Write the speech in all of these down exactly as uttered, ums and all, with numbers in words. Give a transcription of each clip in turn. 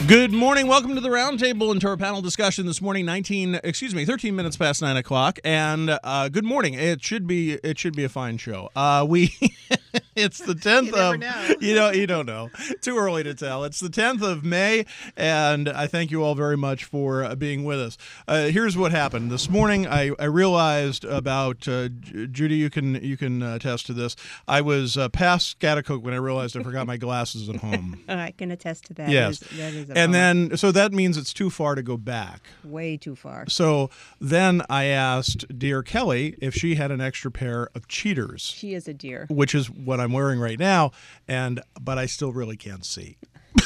Good morning. Welcome to the roundtable and to our panel discussion this morning. Nineteen, excuse me, thirteen minutes past nine o'clock. And uh, good morning. It should be, it should be a fine show. Uh, we, it's the tenth you never of, know. you know, you don't know. Too early to tell. It's the tenth of May, and I thank you all very much for uh, being with us. Uh, here's what happened this morning. I, I realized about uh, J- Judy. You can you can uh, attest to this. I was uh, past Scatticoke when I realized I forgot my glasses at home. I can attest to that. Yes. That is, that is a And bummer. then, so that means it's too far to go back. Way too far. So then I asked dear Kelly if she had an extra pair of cheaters, She is a dear. which is what I'm wearing right now, and but I still really can't see.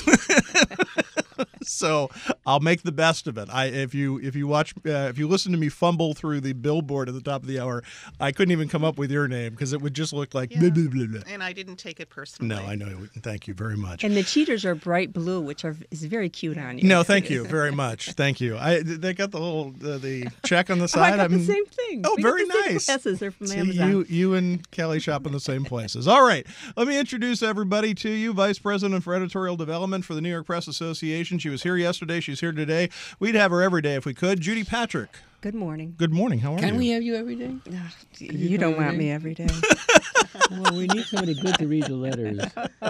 So I'll make the best of it. I if you if you watch uh, if you listen to me fumble through the billboard at the top of the hour, I couldn't even come up with your name because it would just look like Yeah. blah, blah, blah, blah. And I didn't take it personally. No, I know. Thank you very much. And the cheaters are bright blue, which are is very cute on you. No, thank you very much. Thank you. I they got the little the, the check on the Oh, I side. got the I'm- same thing. Oh, We got very the same nice. Glasses. They're from See, Amazon. you you and Kelly shop in the same places. All right. Let me introduce everybody to you. Vice President for Editorial Development for the New York Press Association. She was here yesterday. She's here today. We'd have her every day if we could. Judy Patrick. Good morning. Good morning. How are Can you? we have you every day? Ugh, you, you don't come want every me day? every day. Well, we need somebody good to read the letters.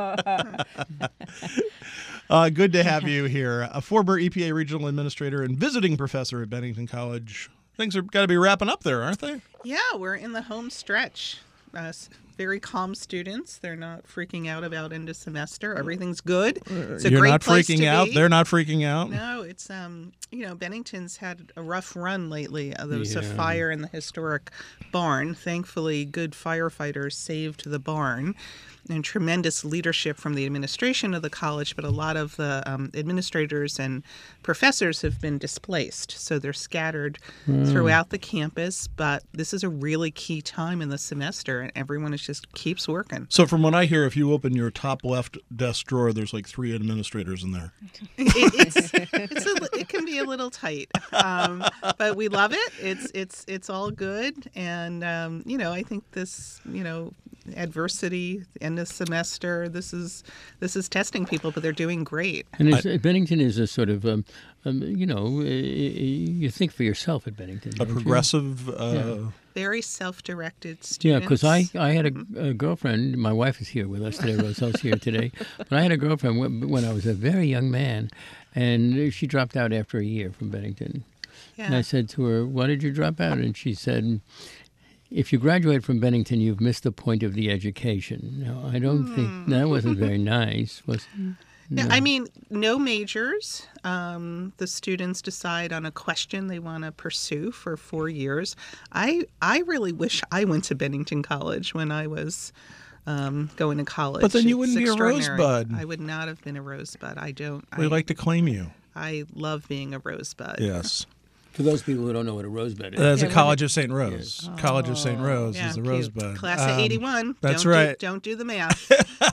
Uh, good to have you here. A former E P A regional administrator and visiting professor at Bennington College. Things are got to be wrapping up there, aren't they? Yeah, we're in the home stretch. Uh, s- very calm students. They're not freaking out about end of semester. Everything's good. It's a You're great not place freaking to out. be. They're not freaking out. No, it's um, you know, Bennington's had a rough run lately. Uh, there was a Yeah. fire in the historic barn. Thankfully, good firefighters saved the barn, and tremendous leadership from the administration of the college. But a lot of the um, administrators and professors have been displaced, so they're scattered throughout the campus. But this is a really key time in the semester, and everyone is just keeps working. So from what I hear, if you open your top left desk drawer, there's like three administrators in there. It, it's, it's a, li- it can be a little tight, um, but we love it. It's it's it's all good, and um, you know, I think this, you know, adversity, end of semester. This is this is testing people, but they're doing great. And it's, Bennington is a sort of, um, um, you know, uh, you think for yourself at Bennington. A don't you? progressive. Uh, Yeah. Very self-directed Yeah, students. because I, I had a, a girlfriend. My wife is here with us today. Roselle's here today. But I had a girlfriend when, when I was a very young man, and she dropped out after a year from Bennington. And I yeah. said to her, "Why did you drop out?" And she said, "If you graduate from Bennington, you've missed the point of the education." No, I don't Hmm. think that wasn't very nice. Was No, I mean, no majors. Um, the students decide on a question they want to pursue for four years. I I really wish I went to Bennington College when I was um, going to college. But then you It's wouldn't be a extraordinary. rosebud. I would not have been a rosebud. I don't. we I, like to claim you. I love being a rosebud. Yes. For those people who don't know what a rosebud is. That's Yeah, a what College of Saint Rose. College of Saint Rose Yeah, is the cute. Rosebud. Class of Um, eighty-one. that's don't right. Do, don't do the math.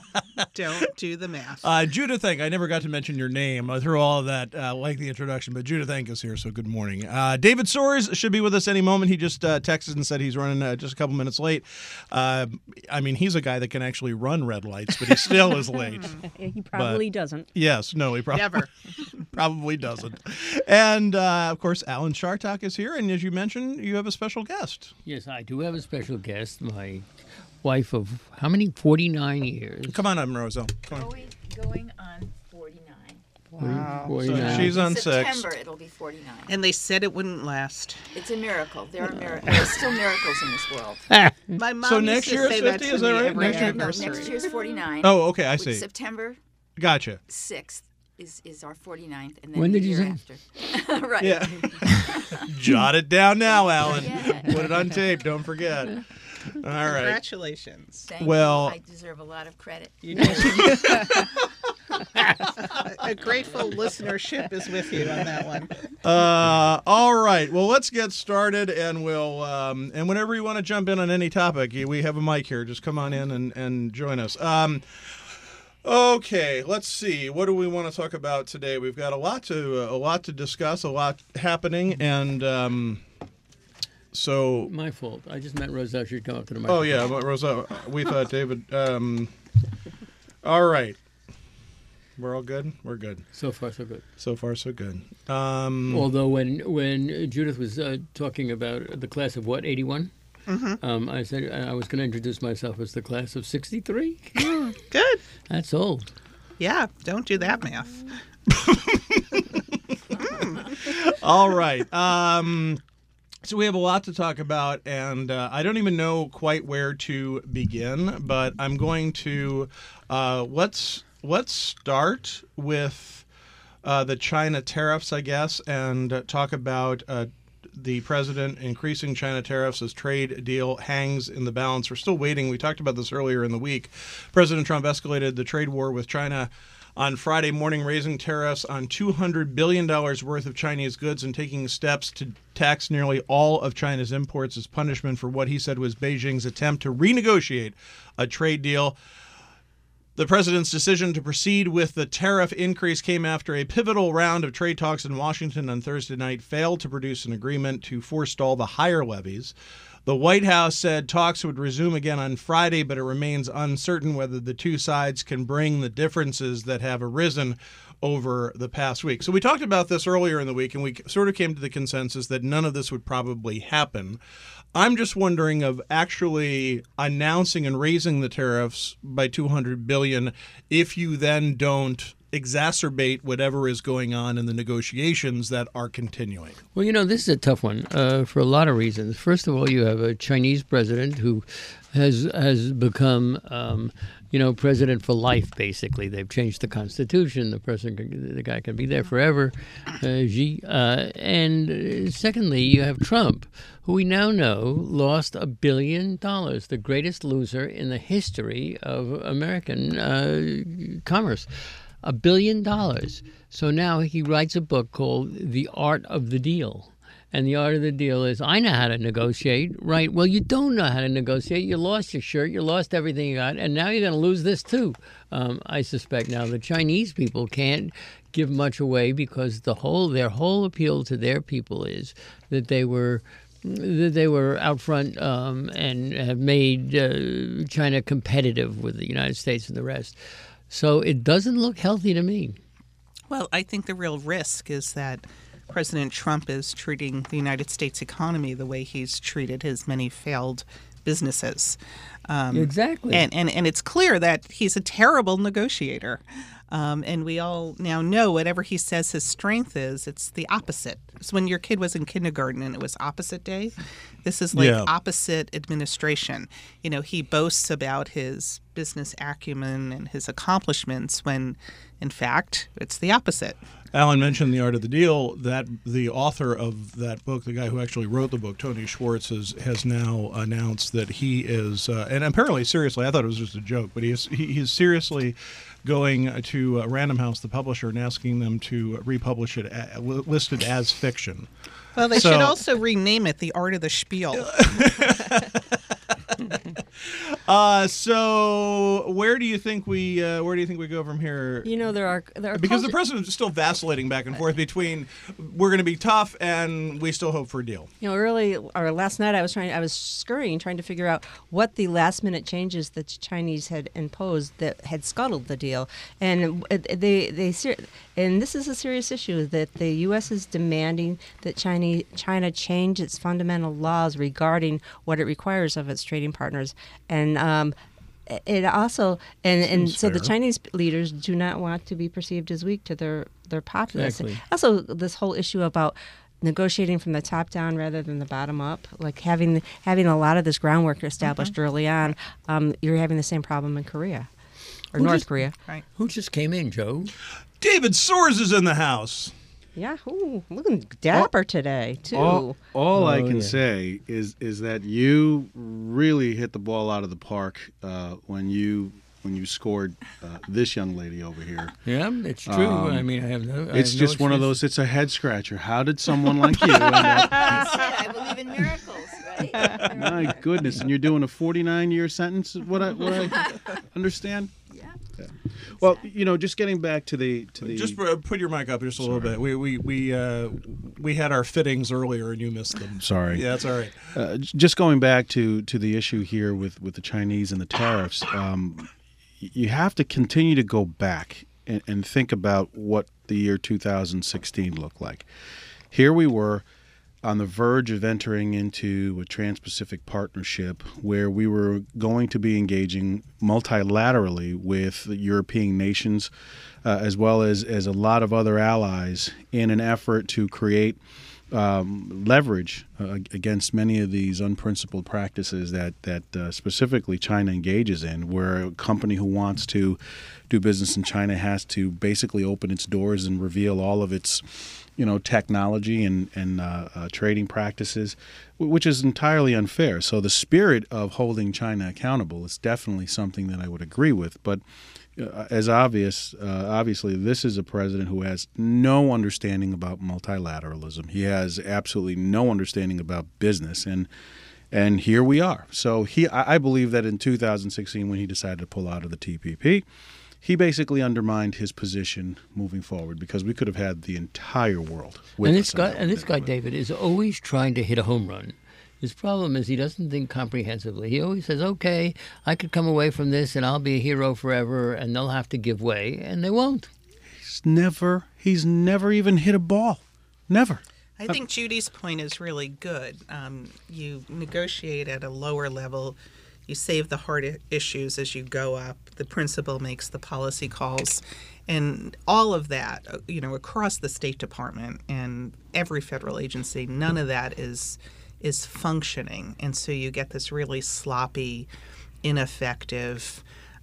Don't do the math. Uh, Judith Enck, I never got to mention your name uh, through all of that uh, lengthy introduction, but Judith Enck is here, so good morning. Uh, David Soares should be with us any moment. He just uh, texted and said he's running uh, just a couple minutes late. Uh, I mean, he's a guy that can actually run red lights, but he still is late. He probably doesn't. Yes, no, he probably Never. probably doesn't. And uh, of course, Alan Shartok is here, and as you mentioned, you have a special guest. Yes, I do have a special guest, my wife of how many? forty-nine years. Come on up, Roselle. Come on. Going, going on forty-nine. Wow. forty-nine. So she's on six. September, it'll be forty-nine. And they said it wouldn't last. It's a miracle. There are miracles. There's still miracles in this world. My mom So used next to year it's say that fifty, to is that me right? every Next year- Uh, no, anniversary. next year's forty-nine. Oh, okay, I which see. September Gotcha. sixth is, is our forty-ninth. And then When the did you year say? after. Right. Yeah. Jot it down now, Alan. Yeah. Put it on tape. Don't forget. All right. Congratulations. Thank Well- you. I deserve a lot of credit. You do. A grateful listenership is with you on that one. Uh, all right. Well, let's get started, and we'll um, and whenever you want to jump in on any topic, we have a mic here. Just come on in and, and join us. Um, okay. Let's see. What do we want to talk about today? We've got a lot to uh, a lot to discuss, a lot happening, and um, so. My fault. I just meant Roselle should come up to the Oh microphone. yeah, but Rosa. We thought David. Um, all right. We're all good. We're good. So far, so good. So far, so good. Um, Although when when Judith was uh, talking about the class of what, eighty-one? Mm-hmm. Um, I said I was going to introduce myself as the class of sixty-three. Good. That's old. Yeah, don't do that math. all right. Um, so we have a lot to talk about, and uh, I don't even know quite where to begin. But I'm going to uh, let's let's start with uh, the China tariffs, I guess, and uh, talk about. Uh, The president increasing China tariffs as trade deal hangs in the balance. We're still waiting. We talked about this earlier in the week. President Trump escalated the trade war with China on Friday morning, raising tariffs on two hundred billion dollars worth of Chinese goods and taking steps to tax nearly all of China's imports as punishment for what he said was Beijing's attempt to renegotiate a trade deal. The president's decision to proceed with the tariff increase came after a pivotal round of trade talks in Washington on Thursday night failed to produce an agreement to forestall the higher levies. The White House said talks would resume again on Friday, but it remains uncertain whether the two sides can bring the differences that have arisen over the past week. So we talked about this earlier in the week, and we sort of came to the consensus that none of this would probably happen. I'm just wondering of actually announcing and raising the tariffs by two hundred billion dollars if you then don't exacerbate whatever is going on in the negotiations that are continuing. Well, you know, this is a tough one uh, for a lot of reasons. First of all, you have a Chinese president who has has become, um, you know, president for life, basically. They've changed the constitution. The person, can, the guy can be there forever. Uh, Xi. Uh, and secondly, you have Trump, who we now know lost a billion dollars, the greatest loser in the history of American uh, commerce. A billion dollars. So now he writes a book called The Art of the Deal. And the art of the deal is, I know how to negotiate, right? Well, you don't know how to negotiate. You lost your shirt. You lost everything you got. And now you're going to lose this, too. Um, I suspect now the Chinese people can't give much away because the whole their whole appeal to their people is that they were that they were out front um, and have made uh, China competitive with the United States and the rest. So it doesn't look healthy to me. Well, I think the real risk is that President Trump is treating the United States economy the way he's treated his many failed businesses. Um, exactly. And, and, and it's clear that he's a terrible negotiator. Um, and we all now know whatever he says his strength is, it's the opposite. So when your kid was in kindergarten and it was opposite day, this is like Yeah. opposite administration. You know, he boasts about his business acumen and his accomplishments when, in fact, it's the opposite. Alan mentioned The Art of the Deal. That the author of that book, the guy who actually wrote the book, Tony Schwartz, has, has now announced that he is, uh, and apparently seriously, I thought it was just a joke, but he is he, he's seriously going to uh, Random House, the publisher, and asking them to republish it, a, listed as fiction. Well, they So- should also rename it The Art of the Spiel. Uh, so where do you think we uh, where do you think we go from here? You know, there are there are Because the culture- president is still vacillating back and forth between we're going to be tough and we still hope for a deal. You know, early or last night, I was trying. I was scurrying, trying to figure out what the last-minute changes that the Chinese had imposed that had scuttled the deal, and they they ser- and this is a serious issue that the U S is demanding that China China change its fundamental laws regarding what it requires of its trading partners, and um, it also and, and Seems so the fair. Chinese leaders do not want to be perceived as weak to their their populace. Exactly. Also, this whole issue about negotiating from the top down rather than the bottom up, like having having a lot of this groundwork established Mm-hmm. early on, um, you're having the same problem in Korea or Who North just- Korea. Right. Who just came in, Joe? David Soares is in the house. Yeah, ooh, looking dapper today too. All, all I Oh, can yeah. say is is that you really hit the ball out of the park uh, when you when you scored uh, this young lady over here. Yeah, it's true. Um, I mean, I have no. I It's have no just one of excuse. those. It's a head scratcher. How did someone like you end up? I said I believe in miracles, right? My goodness! And you're doing a forty-nine year sentence. What I what I understand. Yeah. Well, you know, just getting back to the to the. Just uh, put your mic up just a little Sorry. bit. We we we uh, we had our fittings earlier and you missed them. Sorry. Yeah, that's all right. Uh, j- just going back to, to the issue here with, with the Chinese and the tariffs, um, y- you have to continue to go back and, and think about what the year two thousand sixteen looked like. Here we were on the verge of entering into a Trans-Pacific Partnership where we were going to be engaging multilaterally with the European nations uh, as well as, as a lot of other allies in an effort to create um, leverage uh, against many of these unprincipled practices that, that uh, specifically China engages in, where a company who wants to do business in China has to basically open its doors and reveal all of its you know, technology and, and uh, uh, trading practices, which is entirely unfair. So the spirit of holding China accountable is definitely something that I would agree with. But uh, as obvious, uh, obviously, this is a president who has no understanding about multilateralism. He has absolutely no understanding about business. And and here we are. So he, I I believe that in two thousand sixteen, when he decided to pull out of the T P P, he basically undermined his position moving forward because we could have had the entire world with and us this guy, on and this guy, that. David, is always trying to hit a home run. His problem is he doesn't think comprehensively. He always says, okay, I could come away from this and I'll be a hero forever and they'll have to give way, and they won't. He's never, he's never even hit a ball. Never. I think Judy's point is really good. Um, you negotiate at a lower level. You save the hard i- issues as you go up. The principal makes the policy calls. And all of that, uh, you know, across the State Department and every federal agency, none of that is is functioning. And so you get this really sloppy, ineffective,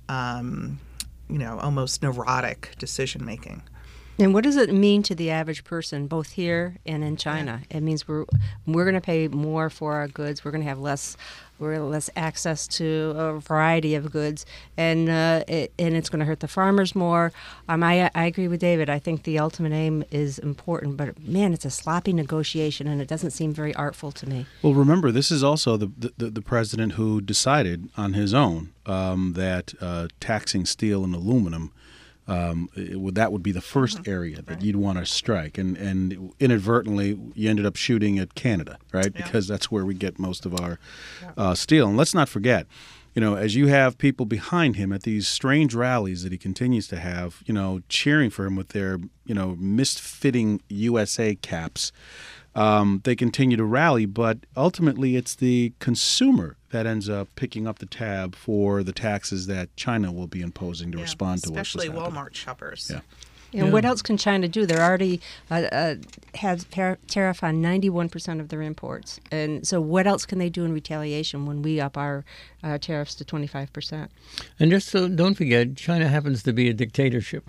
um, you know, almost neurotic decision making. And what does it mean to the average person, both here and in China? It means we're we're going to pay more for our goods. We're going to have less, we're less access to a variety of goods, and uh, it, and it's going to hurt the farmers more. Um, I I agree with David. I think the ultimate aim is important, but man, it's a sloppy negotiation, and it doesn't seem very artful to me. Well, remember, this is also the the, the president who decided on his own um, that uh, taxing steel and aluminum. Um, it would, that would be the first mm-hmm. area that right. you'd want to strike, and and inadvertently you ended up shooting at Canada, right? Yeah. Because that's where we get most of our yeah. uh, steel. And let's not forget, you know, as you have people behind him at these strange rallies that he continues to have, you know, cheering for him with their you know misfitting U S A caps. Um, they continue to rally, but ultimately it's the consumer that ends up picking up the tab for the taxes that China will be imposing to yeah, respond to what's especially happening. Walmart shoppers. Yeah. And Yeah. what else can China do? They're already uh, uh, have par- tariff on ninety-one percent of their imports. And so what else can they do in retaliation when we up our uh, tariffs to twenty-five percent? And just so don't forget, China happens to be a dictatorship.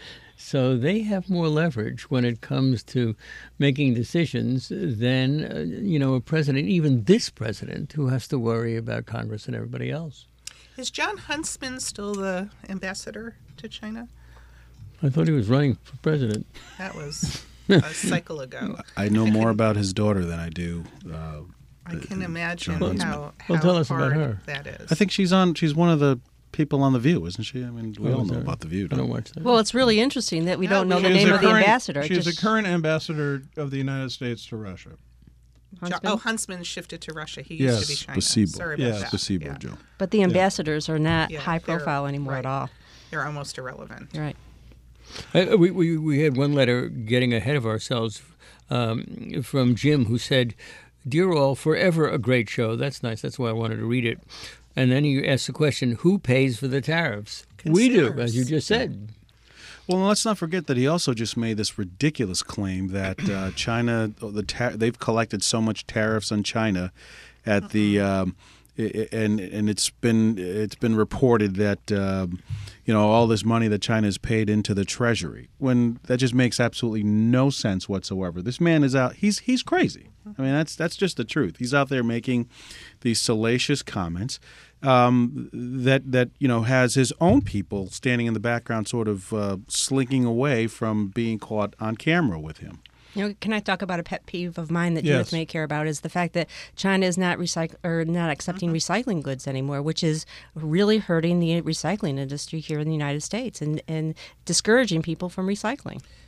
So they have more leverage when it comes to making decisions than, uh, you know, a president, even this president, who has to worry about Congress and everybody else. Is John Huntsman still the ambassador to China? I thought he was running for president. That was a cycle ago. I know more about his daughter than I do. Uh, I can imagine John how, Well, how tell us hard about her. that is. I think she's on. She's one of the people on The View, isn't she? I mean, we Oh, all is know that- about The View. I Don't don't we? watch that. Well, it's really interesting that we Yeah, don't know we- the She's name a of the current- ambassador. She's Just the current ambassador of the United States to Russia. Jo- Huntsman? oh, Huntsman shifted to Russia. He Yes, used to be China. Spasibo. Sorry about Yes. that. Spasibo, Yeah. Joe. But the ambassadors are not Yeah, high they're- profile anymore at right. all. They're almost irrelevant. You're right. Uh, we, we we had one letter getting ahead of ourselves um, from Jim, who said, "Dear all, forever a great show." That's nice. That's why I wanted to read it. And then he asked the question, who pays for the tariffs? We do, Consumers. as you just said. Well, let's not forget that he also just made this ridiculous claim that uh, China, the ta- they've collected so much tariffs on China, at the um, i- i- and and it's been it's been reported that um, you know all this money that China has paid into the Treasury, when that just makes absolutely no sense whatsoever. This man is out; he's he's crazy. I mean, that's that's just the truth. He's out there making these salacious comments um, that that you know has his own people standing in the background, sort of uh, slinking away from being caught on camera with him. You know, can I talk about a pet peeve of mine that Yes. Judith may care about? Is the fact that China is not recyc- or not accepting recycling goods anymore, which is really hurting the recycling industry here in the United States and, and discouraging people from recycling.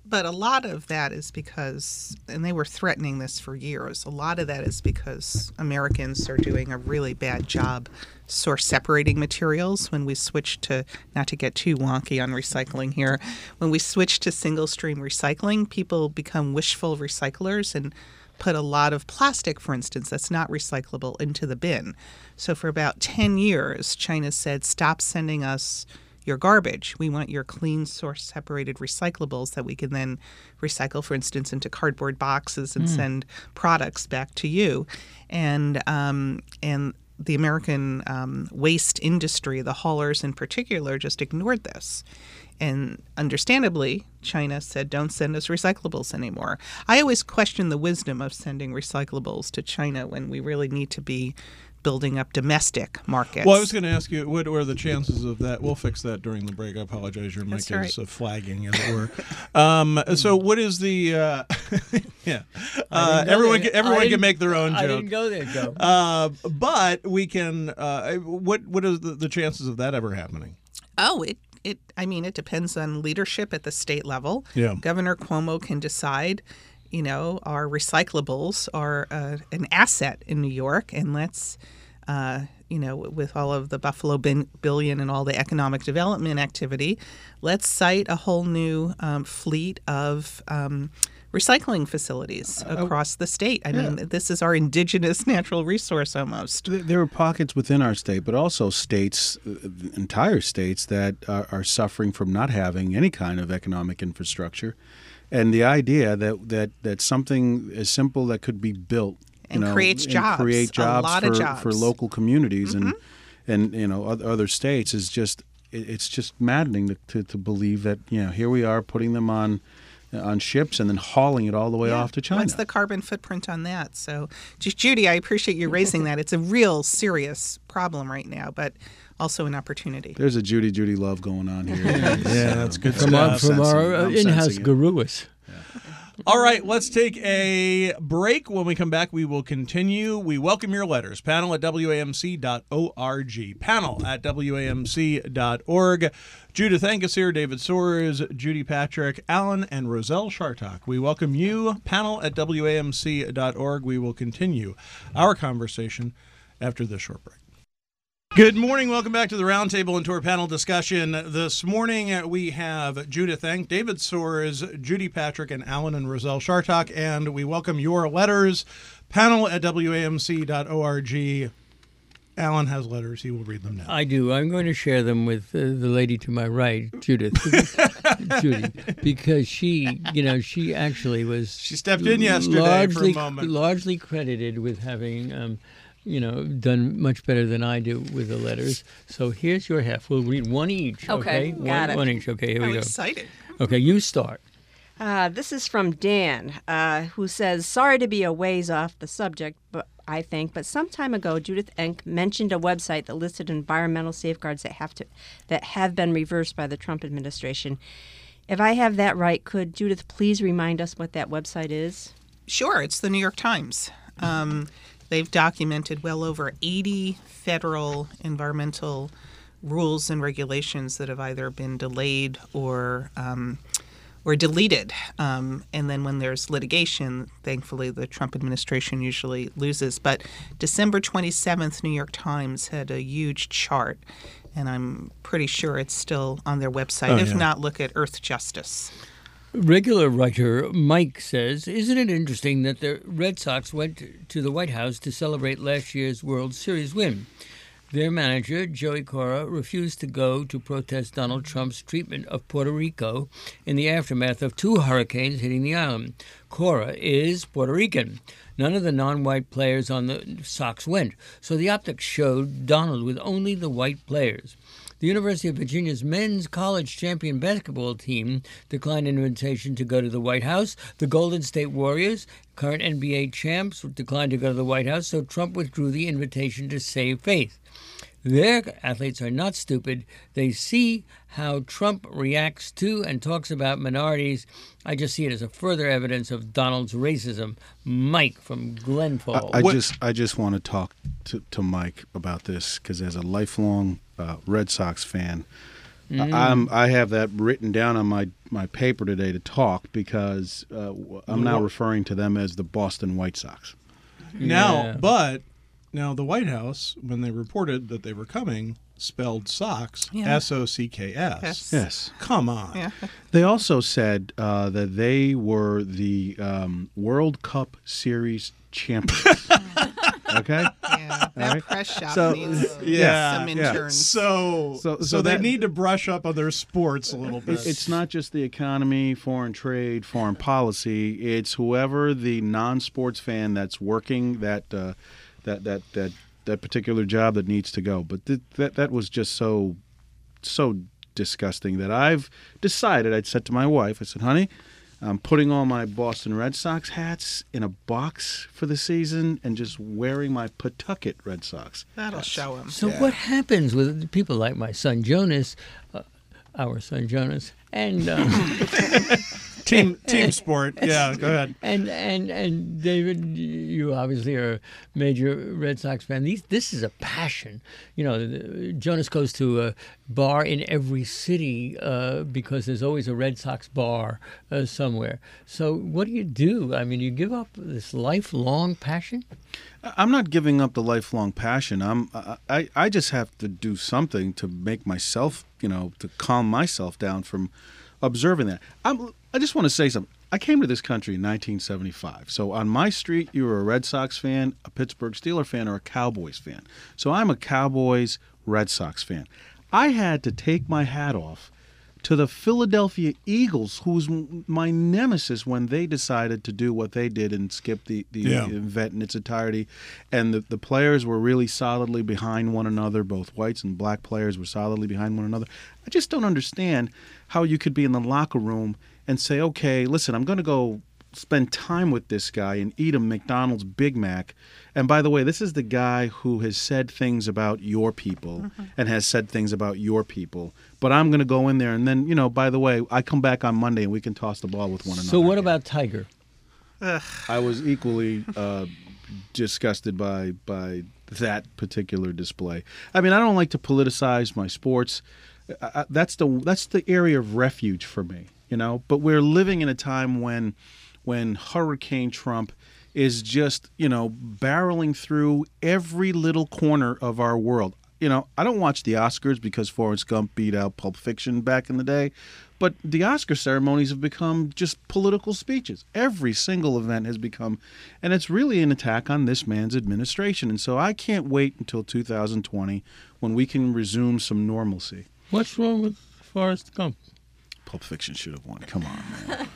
But a lot of that is because, and they were threatening this for years, a lot of that is because Americans are doing a really bad job source separating materials. When we switch to, not to get too wonky on recycling here, when we switch to single stream recycling, people become wishful recyclers and put a lot of plastic, for instance, that's not recyclable into the bin. So for about ten years, China said, stop sending us your garbage. We want your clean source separated recyclables that we can then recycle, for instance, into cardboard boxes and mm. send products back to you. And um, and the American um, waste industry, the haulers in particular, just ignored this. And understandably, China said, don't send us recyclables anymore. I always question the wisdom of sending recyclables to China when we really need to be building up domestic markets. Well, I was going to ask you, what are the chances of that? We'll fix that during the break. I apologize. Your mic That's right. is uh, flagging, as it were. um, so what is the, uh, yeah, uh, everyone, can, everyone can make their own I joke. didn't go there, Joe. Uh, but we can, uh, what what is the, the chances of that ever happening? Oh, it, it, I mean, it depends on leadership at the state level. Yeah. Governor Cuomo can decide, you know, our recyclables are uh, an asset in New York, and let's, uh, you know, with all of the Buffalo bin- billion and all the economic development activity, let's cite a whole new um, fleet of um, recycling facilities across the state. I yeah. mean, this is our indigenous natural resource almost. There are pockets within our state, but also states, entire states, that are, are suffering from not having any kind of economic infrastructure. And the idea that, that, that something as simple that could be built and you know, creates and jobs, create jobs a lot for, of jobs for local communities mm-hmm. and and you know other, other states is just it, it's just maddening to, to, to believe that you know here we are putting them on on ships and then hauling it all the way yeah. off to China. What's the carbon footprint on that? So, just Judy, I appreciate you raising that. It's a real serious problem right now, but also an opportunity. There's a Judy Judy love going on here. Yeah, that's good From stuff. our, from our uh, I'm in-house sensing it. gurus. All right, let's take a break. When we come back, we will continue. We welcome your letters. Panel at W A M C dot org. Panel at W A M C dot org. Judith Angus here, David Soares, Judy Patrick, Alan, and Roselle Shartok. We welcome you. Panel at W A M C dot org. We will continue our conversation after this short break. Good morning. Welcome back to the Roundtable and to our panel discussion. This morning we have Judith Enck, David Soares, Judy Patrick, and Alan and Roselle Shartok, and we welcome your letters. Panel at W A M C dot org. Alan has letters. He will read them now. I do. I'm going to share them with uh, the lady to my right, Judith, Judy, because she, you know, she actually was. She stepped in yesterday largely, for a moment. Largely credited with having. Um, you know, done much better than I do with the letters. So here's your half. We'll read one each. Okay, okay? got one, it. One each. Okay, here we I'm go. excited. Okay, you start. Uh, this is from Dan, uh, who says, sorry to be a ways off the subject, but I think, but some time ago, Judith Enck mentioned a website that listed environmental safeguards that have to that have been reversed by the Trump administration. If I have that right, could Judith please remind us what that website is? Sure, it's the New York Times. Um, they've documented well over eighty federal environmental rules and regulations that have either been delayed or um, or deleted. Um, and then when there's litigation, thankfully the Trump administration usually loses. But December twenty-seventh, New York Times had a huge chart, and I'm pretty sure it's still on their website. Oh, if yeah. not, look at Earth Justice. Regular writer Mike says, isn't it interesting that the Red Sox went to the White House to celebrate last year's World Series win? Their manager, Joey Cora, refused to go to protest Donald Trump's treatment of Puerto Rico in the aftermath of two hurricanes hitting the island. Cora is Puerto Rican. None of the non-white players on the Sox went, so the optics showed Donald with only the white players. The University of Virginia's men's college champion basketball team declined an invitation to go to the White House. The Golden State Warriors, current N B A champs, declined to go to the White House, so Trump withdrew the invitation to save face. Their athletes are not stupid. They see how Trump reacts to and talks about minorities. I just see it as a further evidence of Donald's racism. Mike from Glen Falls. I, I What- just I just want to talk to, to Mike about this because as a lifelong uh, Red Sox fan, Mm. I'm, I have that written down on my, my paper today to talk because uh, I'm now referring to them as the Boston White Sox. Now, Yeah. but now the White House, when they reported that they were coming, spelled Sox, Yeah. S O C K S. Yes. Yes. Come on. Yeah. They also said uh, that they were the um, World Cup Series champions. Okay? Yeah. That right. press shop So- needs Yeah, some yeah. interns. So, so, So- so they that- need to brush up on their sports a little bit. It- It's not just the economy, foreign trade, foreign policy. It's whoever the non-sports fan that's working that uh, that that that that particular job that needs to go. But th- that that was just so so disgusting that I've decided. I'd said to my wife, I said, "Honey, I'm putting all my Boston Red Sox hats in a box for the season and just wearing my Pawtucket Red Sox." That'll show them. So what happens with people like my son Jonas, uh, our son Jonas, and um, team team sport. Yeah, go ahead. and and and David, you obviously are a major Red Sox fan. These this is a passion. You know, the- Jonas goes to a bar in every city uh, because there's always a Red Sox bar uh, somewhere. So what do you do? I mean, you give up this lifelong passion? I'm not giving up the lifelong passion. I'm I, I I just have to do something to make myself, you know, to calm myself down from observing that. I'm I just want to say something. I came to this country in nineteen seventy-five. So on my street, you were a Red Sox fan, a Pittsburgh Steelers fan, or a Cowboys fan. So I'm a Cowboys Red Sox fan. I had to take my hat off to the Philadelphia Eagles, who's m- my nemesis when they decided to do what they did and skip the, the Yeah. event in its entirety. And the, the players were really solidly behind one another. Both whites and black players were solidly behind one another. I just don't understand how you could be in the locker room and say, okay, listen, I'm going to go spend time with this guy and eat a McDonald's Big Mac. And by the way, this is the guy who has said things about your people Mm-hmm. and has said things about your people. But I'm going to go in there and then, you know, by the way, I come back on Monday and we can toss the ball with one another. So what again. about Tiger? I was equally uh, disgusted by by that particular display. I mean, I don't like to politicize my sports. I, I, that's the that's the area of refuge for me, you know. But we're living in a time when when Hurricane Trump is just, you know, barreling through every little corner of our world. You know, I don't watch the Oscars because Forrest Gump beat out Pulp Fiction back in the day, but the Oscar ceremonies have become just political speeches. Every single event has become, and it's really an attack on this man's administration. And so I can't wait until two thousand twenty when we can resume some normalcy. What's wrong with Forrest Gump? Pulp Fiction should have won. Come on, man.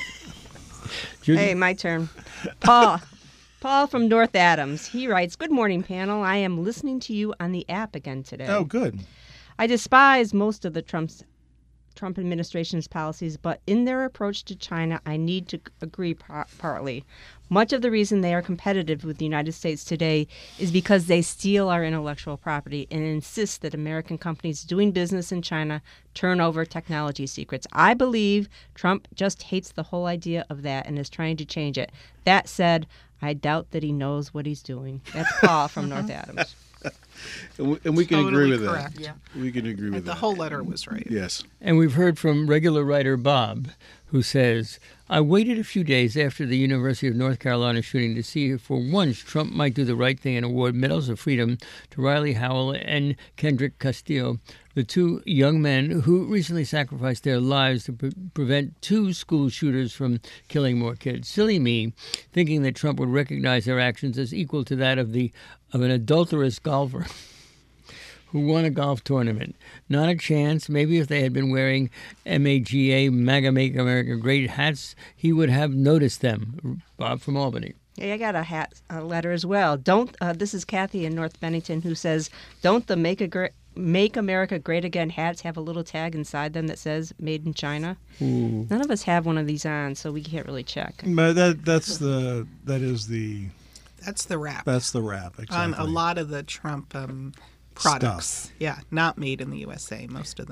Judy? Hey, my turn. Paul. Paul from North Adams. He writes, "Good morning, panel. I am listening to you on the app again today. Oh, good. I despise most of the Trump's Trump administration's policies, but in their approach to China, I need to agree par- partly. Much of the reason they are competitive with the United States today is because they steal our intellectual property and insist that American companies doing business in China turn over technology secrets. I believe Trump just hates the whole idea of that and is trying to change it. That said, I doubt that he knows what he's doing." That's Paul from North Adams. And we, and we can Totally agree with correct. that. Yeah. We can agree with The that. whole letter was right. Yes. And we've heard from regular writer Bob, who says, "I waited a few days after the University of North Carolina shooting to see if for once Trump might do the right thing and award Medals of Freedom to Riley Howell and Kendrick Castillo, the two young men who recently sacrificed their lives to pre- prevent two school shooters from killing more kids. Silly me, thinking that Trump would recognize their actions as equal to that of the of an adulterous golfer." Who won a golf tournament. Not a chance. Maybe if they had been wearing MAGA, MAGA Make America Great hats, he would have noticed them. Bob from Albany. Hey, I got a hat a letter as well. Don't uh, this is Kathy in North Bennington who says, "Don't the Make a Gre- Make America Great Again hats have a little tag inside them that says Made in China?" Ooh. None of us have one of these on, so we can't really check. But that that's the that is the That's the wrap that's the wrap. Exactly. on a lot of the Trump um, products. Yeah, not made in the U S A, most of them.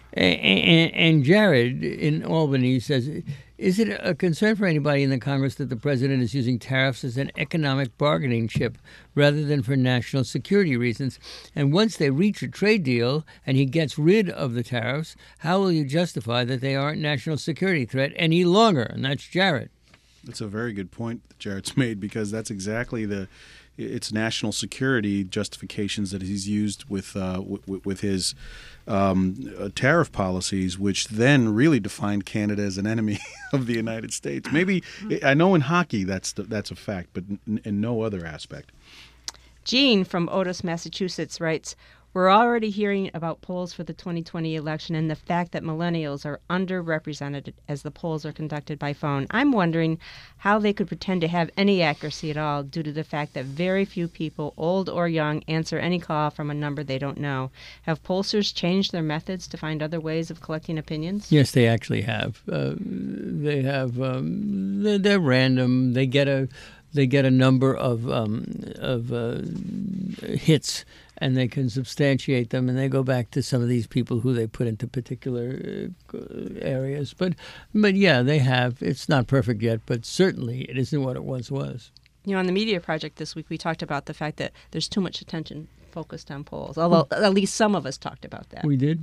And, and Jared in Albany says, is it a concern for anybody in the Congress that the president is using tariffs as an economic bargaining chip rather than for national security reasons? And once they reach a trade deal and he gets rid of the tariffs, how will you justify that they aren't national security threat any longer? And that's Jared. That's a very good point that Jared's made, because that's exactly the it's national security justifications that he's used with uh, w- with his um, uh, tariff policies, which then really defined Canada as an enemy of the United States. Maybe I know in hockey that's the, that's a fact, but in, in no other aspect. Jean from Otis, Massachusetts writes, we're already hearing about polls for the twenty twenty election and the fact that millennials are underrepresented as the polls are conducted by phone. I'm wondering how they could pretend to have any accuracy at all due to the fact that very few people, old or young, answer any call from a number they don't know. Have pollsters changed their methods to find other ways of collecting opinions? Yes, they actually have. Uh, they have. Um, they're, they're random. They get a. They get a number of um, of uh, hits, and they can substantiate them, and they go back to some of these people who they put into particular uh, areas. But, but yeah, they have. It's not perfect yet, but certainly it isn't what it once was. You know, on the Media Project this week, we talked about the fact that there's too much attention focused on polls, although at least some of us talked about that. We did.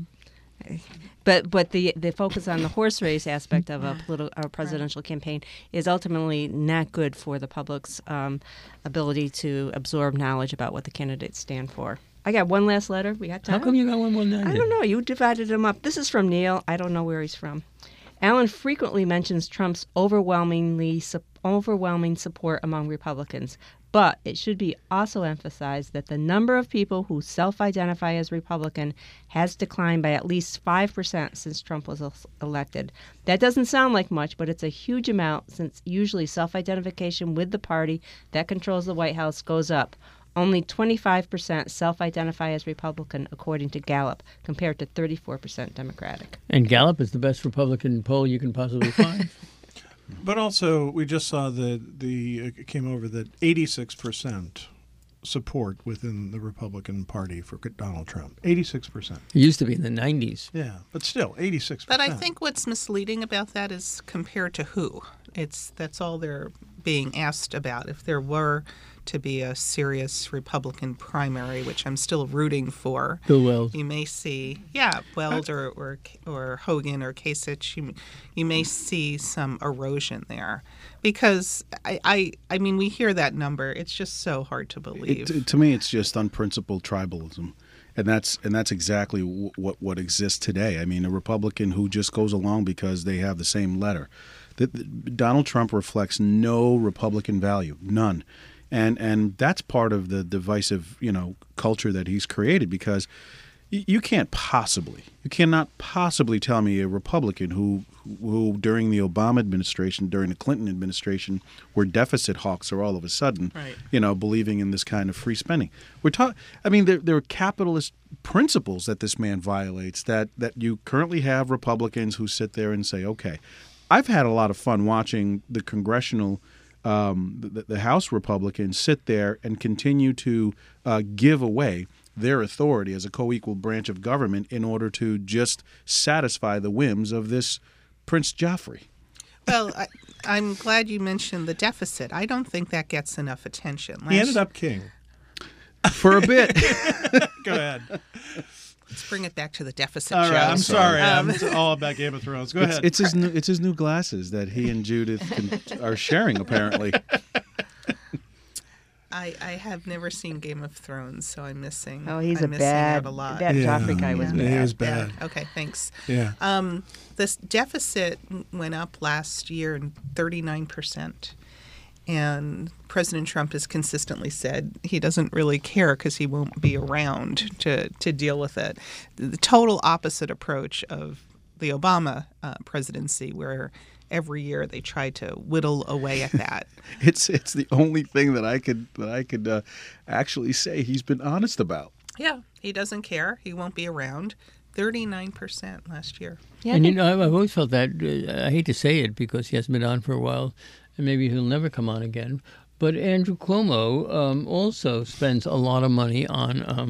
But but the the focus on the horse race aspect of a political a presidential campaign is ultimately not good for the public's um, ability to absorb knowledge about what the candidates stand for. I got one last letter. We got time. How come you got one more than I I did? don't know. You divided them up. This is from Neil. I don't know where he's from. Alan frequently mentions Trump's overwhelmingly su- overwhelming support among Republicans, but it should be also emphasized that the number of people who self-identify as Republican has declined by at least five percent since Trump was elected. That doesn't sound like much, but it's a huge amount, since usually self-identification with the party that controls the White House goes up. Only twenty-five percent self-identify as Republican, according to Gallup, compared to thirty-four percent Democratic. And Gallup is the best Republican poll you can possibly find. But also, we just saw the the it came over that eighty-six percent support within the Republican Party for Donald Trump. eighty-six percent. It used to be in the nineties. Yeah, but still, eighty-six But percent. I think what's misleading about that is compared to who. It's that's all they're being asked about. If there were to be a serious Republican primary, which I'm still rooting for, Bill Weld. you may see, yeah, Weld or or, or Hogan or Kasich, you, you may see some erosion there. Because, I, I, I mean, we hear that number. It's just so hard to believe. It, to me, it's just unprincipled tribalism. And that's and that's exactly w- what what exists today. I mean, a Republican who just goes along because they have the same letter. The, the, Donald Trump reflects no Republican value, none, and and that's part of the divisive, you know, culture that he's created. Because y- you can't possibly, you cannot possibly tell me a Republican who who during the Obama administration, during the Clinton administration, were deficit hawks are all of a sudden, Right. you know, believing in this kind of free spending. We're talking. I mean, there, there are capitalist principles that this man violates. That that you currently have Republicans who sit there and say, okay, I've had a lot of fun watching the congressional, um, the, the House Republicans sit there and continue to uh, give away their authority as a co-equal branch of government in order to just satisfy the whims of this Prince Joffrey. Well, I, I'm glad you mentioned the deficit. I don't think that gets enough attention. He Last- ended up king. For a bit. Go ahead. Let's bring it back to the deficit. All right, Joe. I'm sorry. Um, I'm all about Game of Thrones. Go It's, ahead. it's his new it's his new glasses that he and Judith can, are sharing apparently. I, I have never seen Game of Thrones, so I'm missing. Oh, he's I'm a missing bad. out a lot. That Yeah. Joffrey guy was Yeah, bad. he was bad. Okay, thanks. Yeah. Um, this deficit went up last year thirty-nine percent. And President Trump has consistently said he doesn't really care because he won't be around to, to deal with it. The total opposite approach of the Obama uh, presidency, where every year they tried to whittle away at that. It's it's the only thing that I could that I could uh, actually say he's been honest about. Yeah, he doesn't care. He won't be around. thirty-nine percent last year. Yeah, I And you think- know, I've I've always felt that. Uh, I hate to say it because he hasn't been on for a while, and maybe he'll never come on again. But Andrew Cuomo um, also spends a lot of money on um,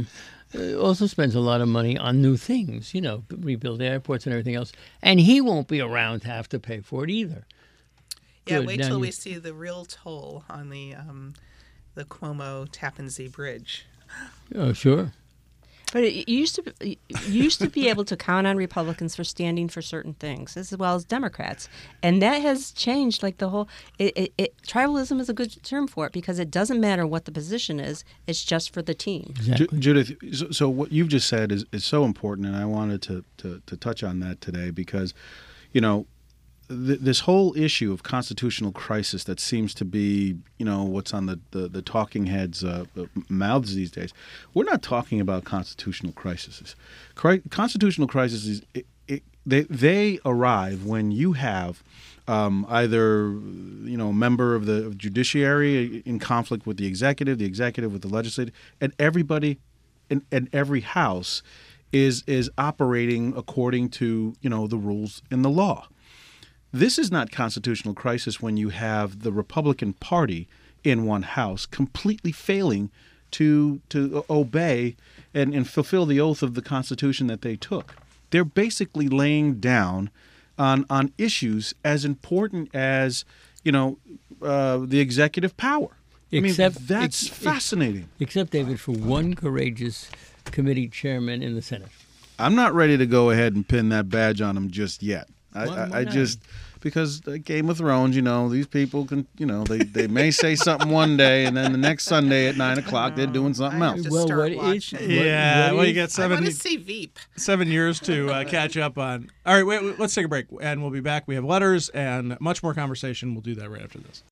uh, also spends a lot of money on new things, you know, rebuild airports and everything else. And he won't be around to have to pay for it either. Yeah, Good. wait Now till you- we see the real toll on the um, the Cuomo Tappan Zee Bridge. Oh, sure. But it you used to you used to be able to count on Republicans for standing for certain things as well as Democrats, and that has changed. Like the whole it, it, it, tribalism is a good term for it because it doesn't matter what the position is; it's just for the team. Exactly. Ju- Judith, so, so what you've just said is, is so important, and I wanted to, to, to touch on that today because, you know, th- this whole issue of constitutional crisis that seems to be, you know, what's on the, the, the talking heads' uh, mouths these days, we're not talking about constitutional crises. Cri- constitutional crises, it, it, they, they arrive when you have Um, either, you know, a member of the judiciary in conflict with the executive, the executive with the legislative, and everybody in, in every house is is operating according to, you know, the rules in the law. This is not constitutional crisis when you have the Republican Party in one house completely failing to to obey and, and fulfill the oath of the Constitution that they took. They're basically laying down on on issues as important as, you know, uh, the executive power. I Except- mean, that's ex- fascinating. Except, David, for one courageous committee chairman in the Senate. I'm not ready to go ahead and pin that badge on them just yet. I, Why- I, why I not? just because uh, Game of Thrones, you know, these people can, you know, they, they may say something one day and then the next Sunday at nine o'clock they're doing something I else. have to Well, start what is- watching. what- Yeah, what well, you is- got I seven want to see Veep. seven years to uh, catch up on. All right, wait, wait, let's take a break, and we'll be back. We have letters and much more conversation. We'll do that right after this.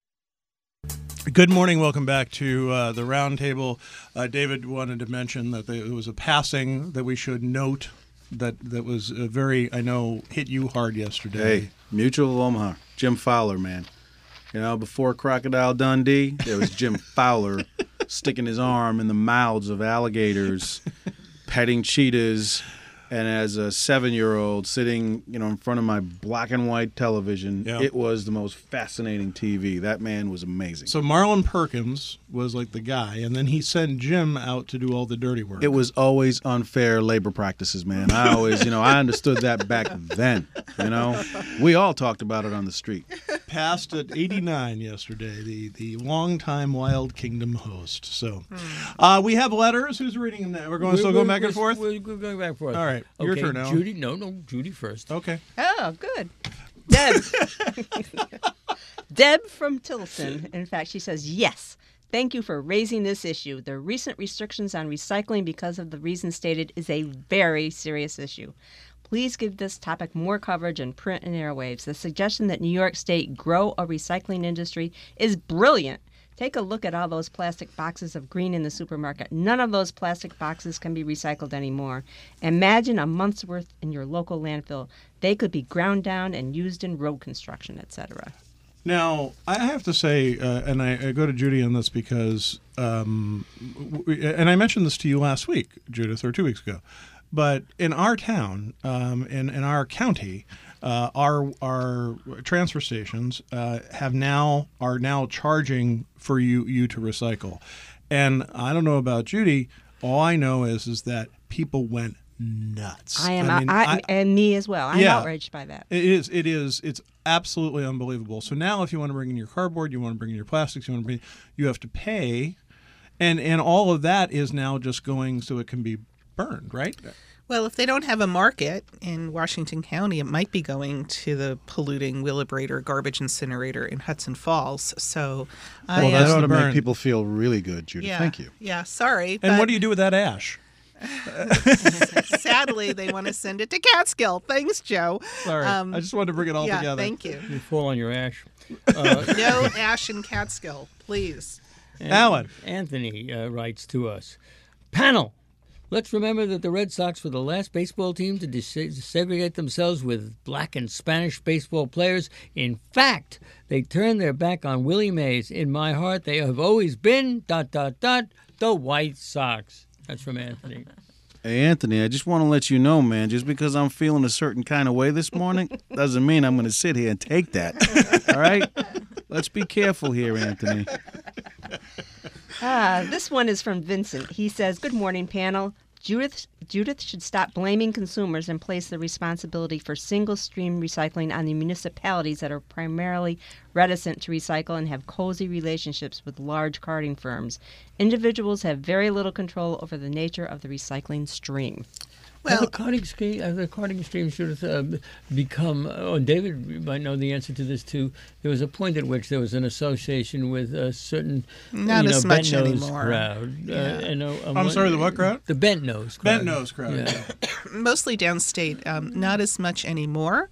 Good morning. Welcome back to uh, the roundtable. Uh, David wanted to mention that there was a passing that we should note that that was uh, very, I know, hit you hard yesterday. Hey, Mutual of Omaha, Jim Fowler, man. You know, before Crocodile Dundee, there was Jim Fowler sticking his arm in the mouths of alligators, petting cheetahs, and as a seven-year-old sitting, you know, in front of my black and white television, Yeah. it was the most fascinating T V. That man was amazing. So Marlon Perkins was like the guy, and then he sent Jim out to do all the dirty work. It was always unfair labor practices, man. I always, you know, I understood that back then. You know, we all talked about it on the street. Passed at eighty-nine yesterday, the the longtime Wild Kingdom host. So uh, we have letters. Who's reading them now? We're going still going back and forth? We're, we're going back and forth. All right, your Okay, turn now. Judy, no, no, Judy first. Okay. Oh, good. Deb. Deb from Tilson. In fact, she says, yes. Thank you for raising this issue. The recent restrictions on recycling because of the reasons stated is a very serious issue. Please give this topic more coverage in print and airwaves. The suggestion that New York State grow a recycling industry is brilliant. Take a look at all those plastic boxes of green in the supermarket. None of those plastic boxes can be recycled anymore. Imagine a month's worth in your local landfill. They could be ground down and used in road construction, et cetera. Now, I have to say, uh, and I, I go to Judy on this because, um, w- and I mentioned this to you last week, Judith, or two weeks ago, but in our town, um, in, in our county, uh, our our transfer stations uh, have now are now charging for you you to recycle, and I don't know about Judy. All I know is is that people went nuts. I am, I I mean, I, I- and me as well. I'm Yeah. outraged by that. It is. It is. It's absolutely unbelievable. So now, if you want to bring in your cardboard, you want to bring in your plastics, you want to bring, you have to pay, and and all of that is now just going so it can be burned, right? Well, if they don't have a market in Washington County, it might be going to the polluting Willebrator garbage incinerator in Hudson Falls. So, I Well, That that's am- ought the to make burn. people feel really good, Judy. yeah, Thank you. Yeah, sorry. And but what do you do with that ash? sadly, they want to send it to Catskill. Thanks, Joe. Sorry, Um, I just wanted to bring it all yeah, together. thank you. You fall on your ash. Uh, No ash in Catskill, please. And Alan. Anthony uh, writes to us. Panel, let's remember that the Red Sox were the last baseball team to desegregate themselves with black and Spanish baseball players. In fact, they turned their back on Willie Mays. In my heart, they have always been, dot, dot, dot, the White Sox. That's from Anthony. Hey, Anthony, I just want to let you know, man, just because I'm feeling a certain kind of way this morning doesn't mean I'm going to sit here and take that. All right? Let's be careful here, Anthony. Ah, this one is from Vincent. He says, good morning, panel. Judith Judith should stop blaming consumers and place the responsibility for single-stream recycling on the municipalities that are primarily reticent to recycle and have cozy relationships with large carting firms. Individuals have very little control over the nature of the recycling stream. Have Well, the carting stream, have the carting stream should have uh, become? Oh, David might know the answer to this too. There was a point at which there was an association with a certain, Not you know, as much bent nose anymore. crowd. Yeah. Uh, and, uh, um, I'm sorry, the what crowd? The bent nose crowd. Bent nose crowd. Yeah. mostly downstate, um, not as much anymore.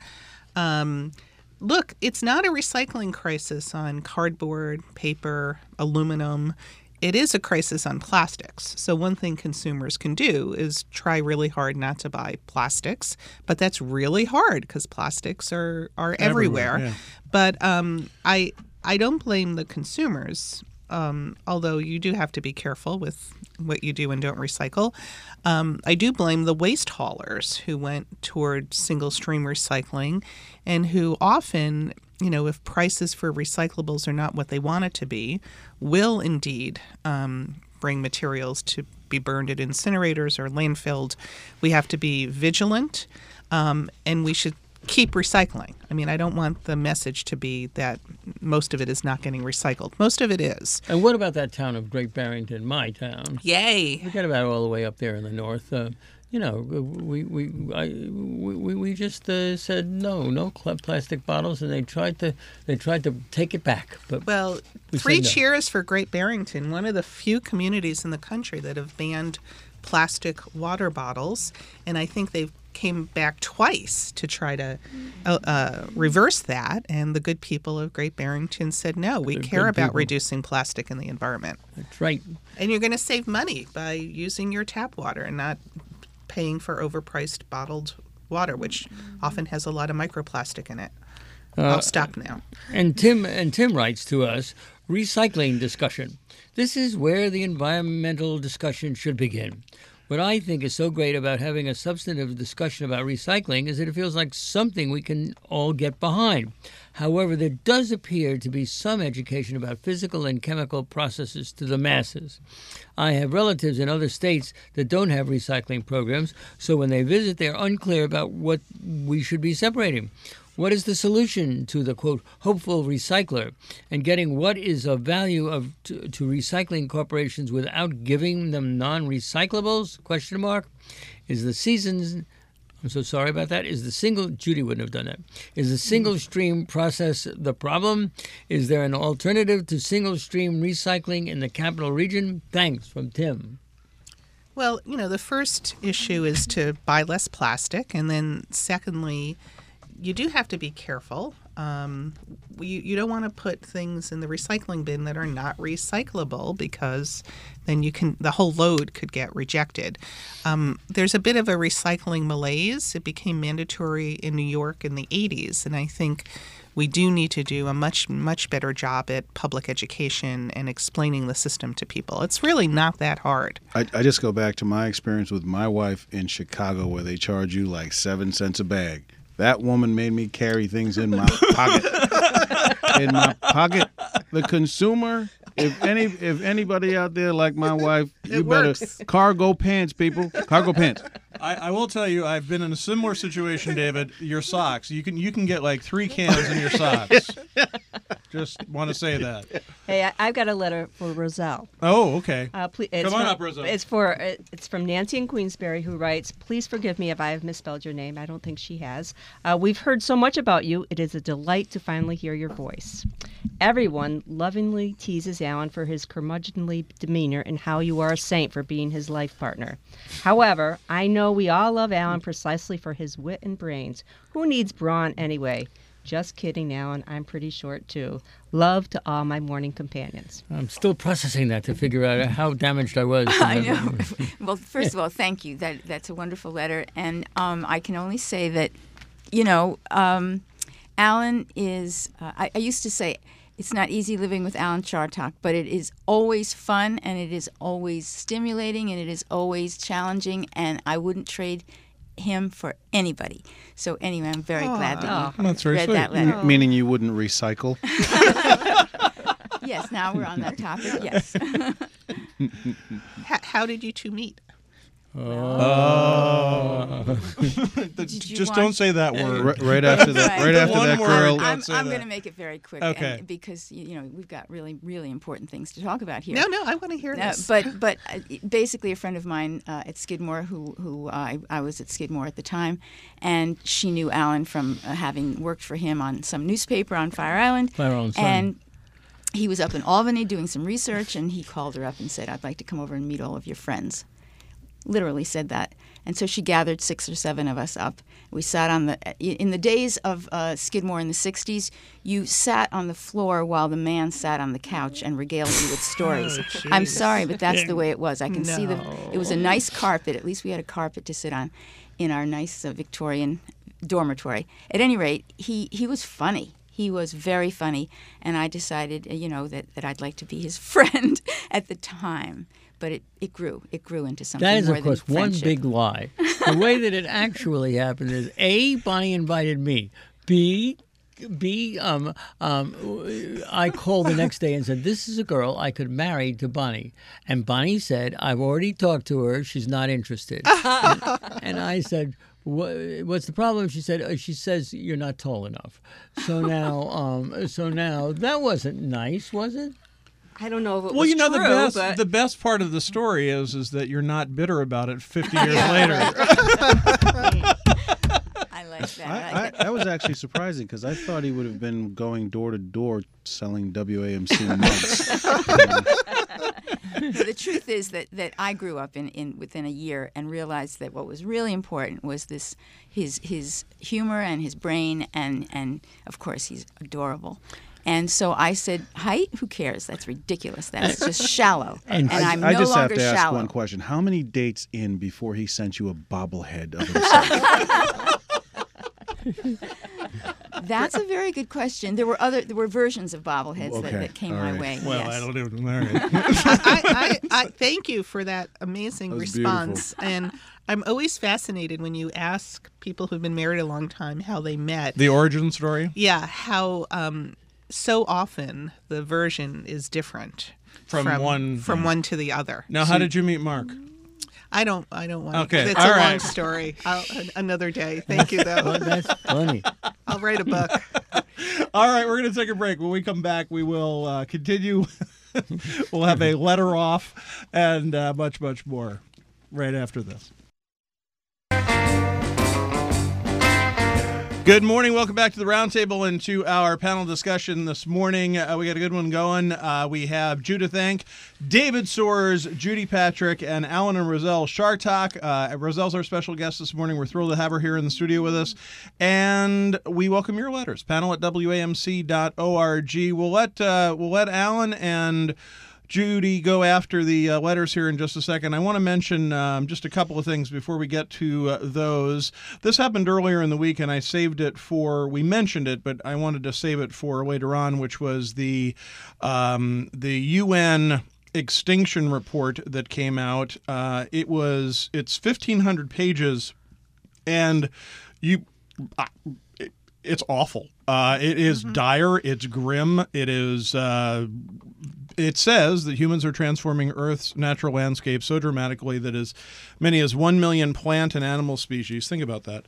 Um, look, it's not a recycling crisis on cardboard, paper, aluminum. It is a crisis on plastics. So one thing consumers can do is try really hard not to buy plastics, but that's really hard because plastics are, are everywhere. Everywhere, yeah. But um, I I don't blame the consumers, um, although you do have to be careful with what you do and don't recycle. Um, I do blame the waste haulers who went toward single stream recycling and who often, you know, if prices for recyclables are not what they want it to be, will indeed um, bring materials to be burned at incinerators or landfilled. We have to be vigilant, um, and we should keep recycling. I mean, I don't want the message to be that most of it is not getting recycled. Most of it is. And what about that town of Great Barrington, my town? Yay! Forget about all the way up there in the north. Uh, you know, we we I, we, we just uh, said no, no cl- plastic bottles, and they tried to they tried to take it back. But Well, we three said no. cheers for Great Barrington, one of the few communities in the country that have banned plastic water bottles, and I think they've came back twice to try to uh, uh, reverse that, and the good people of Great Barrington said, no, we They're care good about people. reducing plastic in the environment. That's right. And you're going to save money by using your tap water and not paying for overpriced bottled water, which often has a lot of microplastic in it. I'll stop now. And Tim and Tim writes to us, recycling discussion. This is where the environmental discussion should begin. What I think is so great about having a substantive discussion about recycling is that it feels like something we can all get behind. However, there does appear to be some education about physical and chemical processes to the masses. I have relatives in other states that don't have recycling programs, so when they visit, they're unclear about what we should be separating. What is the solution to the, quote, hopeful recycler and getting what is of value of to, to recycling corporations without giving them non-recyclables, question mark? Is the seasons, I'm so sorry about that, is the single, Judy wouldn't have done that, is the single stream process the problem? Is there an alternative to single stream recycling in the capital region? Thanks, from Tim. Well, you know, the first issue is to buy less plastic, and then secondly, you do have to be careful. Um, you, you don't want to put things in the recycling bin that are not recyclable because then you can the whole load could get rejected. Um, there's a bit of a recycling malaise. It became mandatory in New York in the eighties, and I think we do need to do a much, much better job at public education and explaining the system to people. It's really not that hard. I, I just go back to my experience with my wife in Chicago where they charge you like seven cents a bag. That woman made me carry things in my pocket. In my pocket. The consumer, if any, if anybody out there like my wife, you It better works. cargo pants, people. Cargo pants. I, I will tell you, I've been in a similar situation, David. Your socks, you can you can get like three cans in your socks. Just want to say that. Hey, I, I've got a letter for Roselle. Oh, okay. Uh, please, it's Come on from, up, Roselle. It's for uh, it's from Nancy in Queensbury, who writes, "Please forgive me if I have misspelled your name. I don't think she has. Uh, we've heard so much about you. It is a delight to finally hear your voice. Everyone lovingly teases Alan for his curmudgeonly demeanor and how you are a saint for being his life partner. However, I know we all love Alan precisely for his wit and brains. Who needs brawn anyway? Just kidding, Alan. I'm pretty short, too. Love to all my morning companions." I'm still processing that to figure out how damaged I was. I know. Well, first of all, thank you. That that's a wonderful letter, and um, I can only say that, you know, um, Alan is. Uh, I, I used to say it's not easy living with Alan Chartock, but it is always fun, and it is always stimulating, and it is always challenging, and I wouldn't trade him for anybody. So anyway, I'm very glad that you That's very read sweet. that letter. M- meaning you wouldn't recycle. Yes, now we're on that topic. Yes. How, how did you two meet? Oh. Did you Just want- don't say that word. Right, right after that, Right. right The after one that word. girl. Don't I'm, say I'm that. going to make it very quick, Okay. and because you you know we've got really, really important things to talk about here. No, no, I want to hear No, this. but but uh, basically, a friend of mine uh, at Skidmore, who who uh, I, I was at Skidmore at the time, and she knew Alan from uh, having worked for him on some newspaper on Fire Island. Fire Island Sun. And he was up in Albany doing some research, and he called her up and said, "I'd like to come over and meet all of your friends." Literally said that. And so she gathered six or seven of us up. We sat on the, in the days of uh, Skidmore in the sixties, you sat on the floor while the man sat on the couch and regaled you with stories. I'm sorry, but that's the way it was. I can see the, it was a nice carpet. At least we had a carpet to sit on in our nice uh, Victorian dormitory. At any rate, he, he was funny. He was very funny. And I decided, uh, you know, that, that I'd like to be his friend at the time. But it, it grew. It grew into something That is, more of course, than one friendship. big lie. The way that it actually happened is A, Bonnie invited me. B, B, um, um, I called the next day and said, this is a girl I could marry to Bonnie. And Bonnie said, I've already talked to her. She's not interested. and, and I said, what, what's the problem? She said, uh, she says you're not tall enough. So now, um, so now that wasn't nice, was it? I don't know if it Well, was you know true, the best but the best part of the story is is that you're not bitter about it fifty years later. I like that. I, I I, like that was actually surprising because I thought he would have been going door to door selling W A M C mugs. No, the truth is that, that I grew up in, in within a year and realized that what was really important was this his his humor and his brain and and of course he's adorable. And so I said, height? Who cares? That's ridiculous. That's just shallow. And, And I, I'm I no just have longer to ask shallow. one question: how many dates in before he sent you a bobblehead of himself? That's a very good question. There were other there were versions of bobbleheads Okay, that, that came all my right. way. Well, yes. I don't even know. I, I, I thank you for that amazing That was response. And I'm always fascinated when you ask people who've been married a long time how they met. The origin story Yeah, how um, so often the version is different From one- from one to the other. Now, how did you meet Mark? I don't I don't want. Okay, It's all a long right. story. I'll, an- another day. Thank you Well, though. that's funny. I'll write a book. All right, we're going to take a break. When we come back, we will uh, continue. We'll have a letter off and uh, much, much more right after this. Good morning. Welcome back to the Roundtable and to our panel discussion this morning. Uh, we got a good one going. Uh, we have Judith Enck, David Soares, Judy Patrick, and Alan and Roselle Shartok. Uh, Roselle's our special guest this morning. We're thrilled to have her here in the studio with us. And we welcome your letters. Panel at W A M C dot org. We'll let, uh, we'll let Alan and Judy go after the uh, letters here in just a second. I want to mention um, just a couple of things before we get to uh, those. This happened earlier in the week, and I saved it for, we mentioned it, but I wanted to save it for later on, which was the um, the U N extinction report that came out. Uh, it was, it's fifteen hundred pages, and you... Uh, it, it's awful. Uh, it is Mm-hmm. dire. It's grim. It is... Uh, It says that humans are transforming Earth's natural landscape so dramatically that as many as one million plant and animal species, think about that,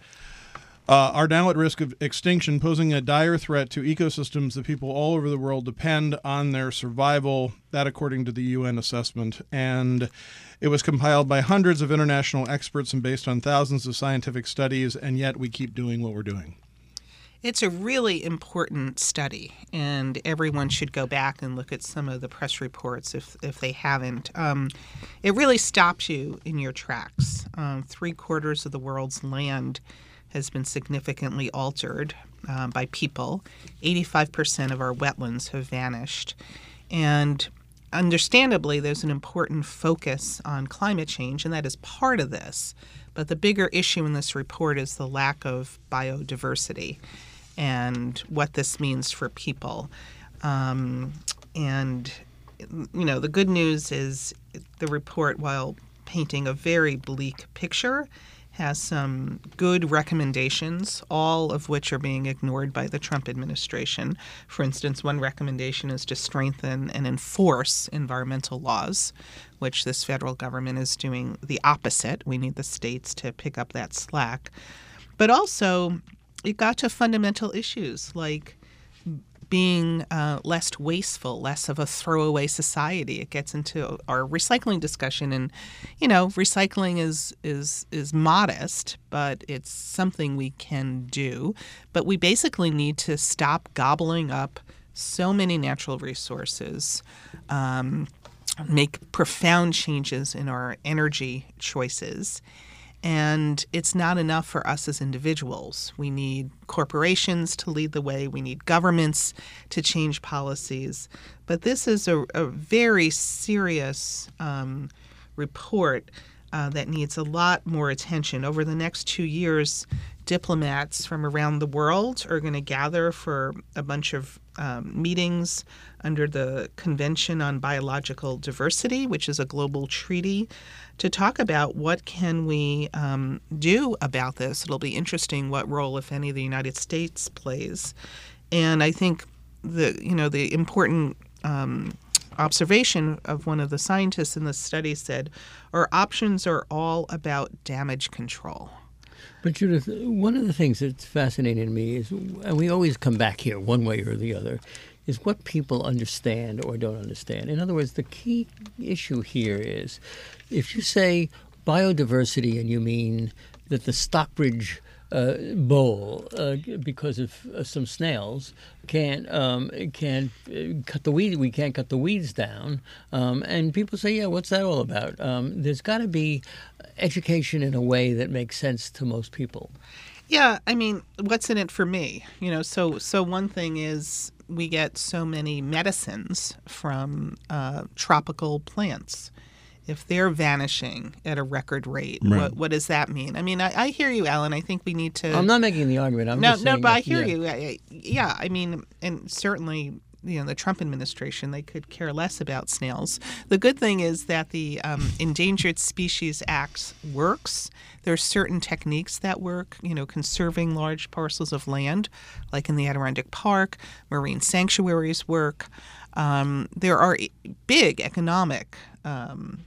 uh, are now at risk of extinction, posing a dire threat to ecosystems that people all over the world depend on their survival. That according to the U N assessment. And it was compiled by hundreds of international experts and based on thousands of scientific studies, and yet we keep doing what we're doing. It's a really important study, and everyone should go back and look at some of the press reports if, if they haven't. Um, it really stops you in your tracks. Um, three quarters of the world's land has been significantly altered um, by people. eighty-five percent of our wetlands have vanished. And understandably, there's an important focus on climate change, and that is part of this. But the bigger issue in this report is the lack of biodiversity and what this means for people. Um, and, you know, the good news is the report, while painting a very bleak picture, has some good recommendations, all of which are being ignored by the Trump administration. For instance, one recommendation is to strengthen and enforce environmental laws, which this federal government is doing the opposite. We need the states to pick up that slack. But also, it got to fundamental issues like being uh, less wasteful, less of a throwaway society. It gets into our recycling discussion, and you know, recycling is is is modest, but it's something we can do. But we basically need to stop gobbling up so many natural resources, um, make profound changes in our energy choices. And it's not enough for us as individuals. We need corporations to lead the way. We need governments to change policies. But this is a, a very serious um, report uh, that needs a lot more attention. Over the next two years, diplomats from around the world are going to gather for a bunch of um, meetings under the Convention on Biological Diversity, which is a global treaty, to talk about what can we um, do about this. It'll be interesting what role, if any, the United States plays. And I think the you know the important um, observation of one of the scientists in the study said, our options are all about damage control. But Judith, one of the things that's fascinating to me is, and we always come back here one way or the other, is what people understand or don't understand. In other words, the key issue here is if you say biodiversity and you mean that the Stockbridge uh, bowl, uh, because of uh, some snails, can't um, can't uh, cut the weed. We can't cut the weeds down, um, and people say, "Yeah, what's that all about?" Um, there's got to be education in a way that makes sense to most people. Yeah, I mean, what's in it for me? You know, so so one thing is we get so many medicines from uh, tropical plants. If they're vanishing at a record rate, Right. what what does that mean? I mean, I, I hear you, Alan. I think we need to. I'm not making the argument. I'm no, just no, saying but I that- hear yeah. you. I, I- yeah, I mean, and certainly, you know, the Trump administration, they could care less about snails. The good thing is that the um, Endangered Species Act works. There are certain techniques that work, you know, conserving large parcels of land, like in the Adirondack Park. Marine sanctuaries work. Um, there are big economic um,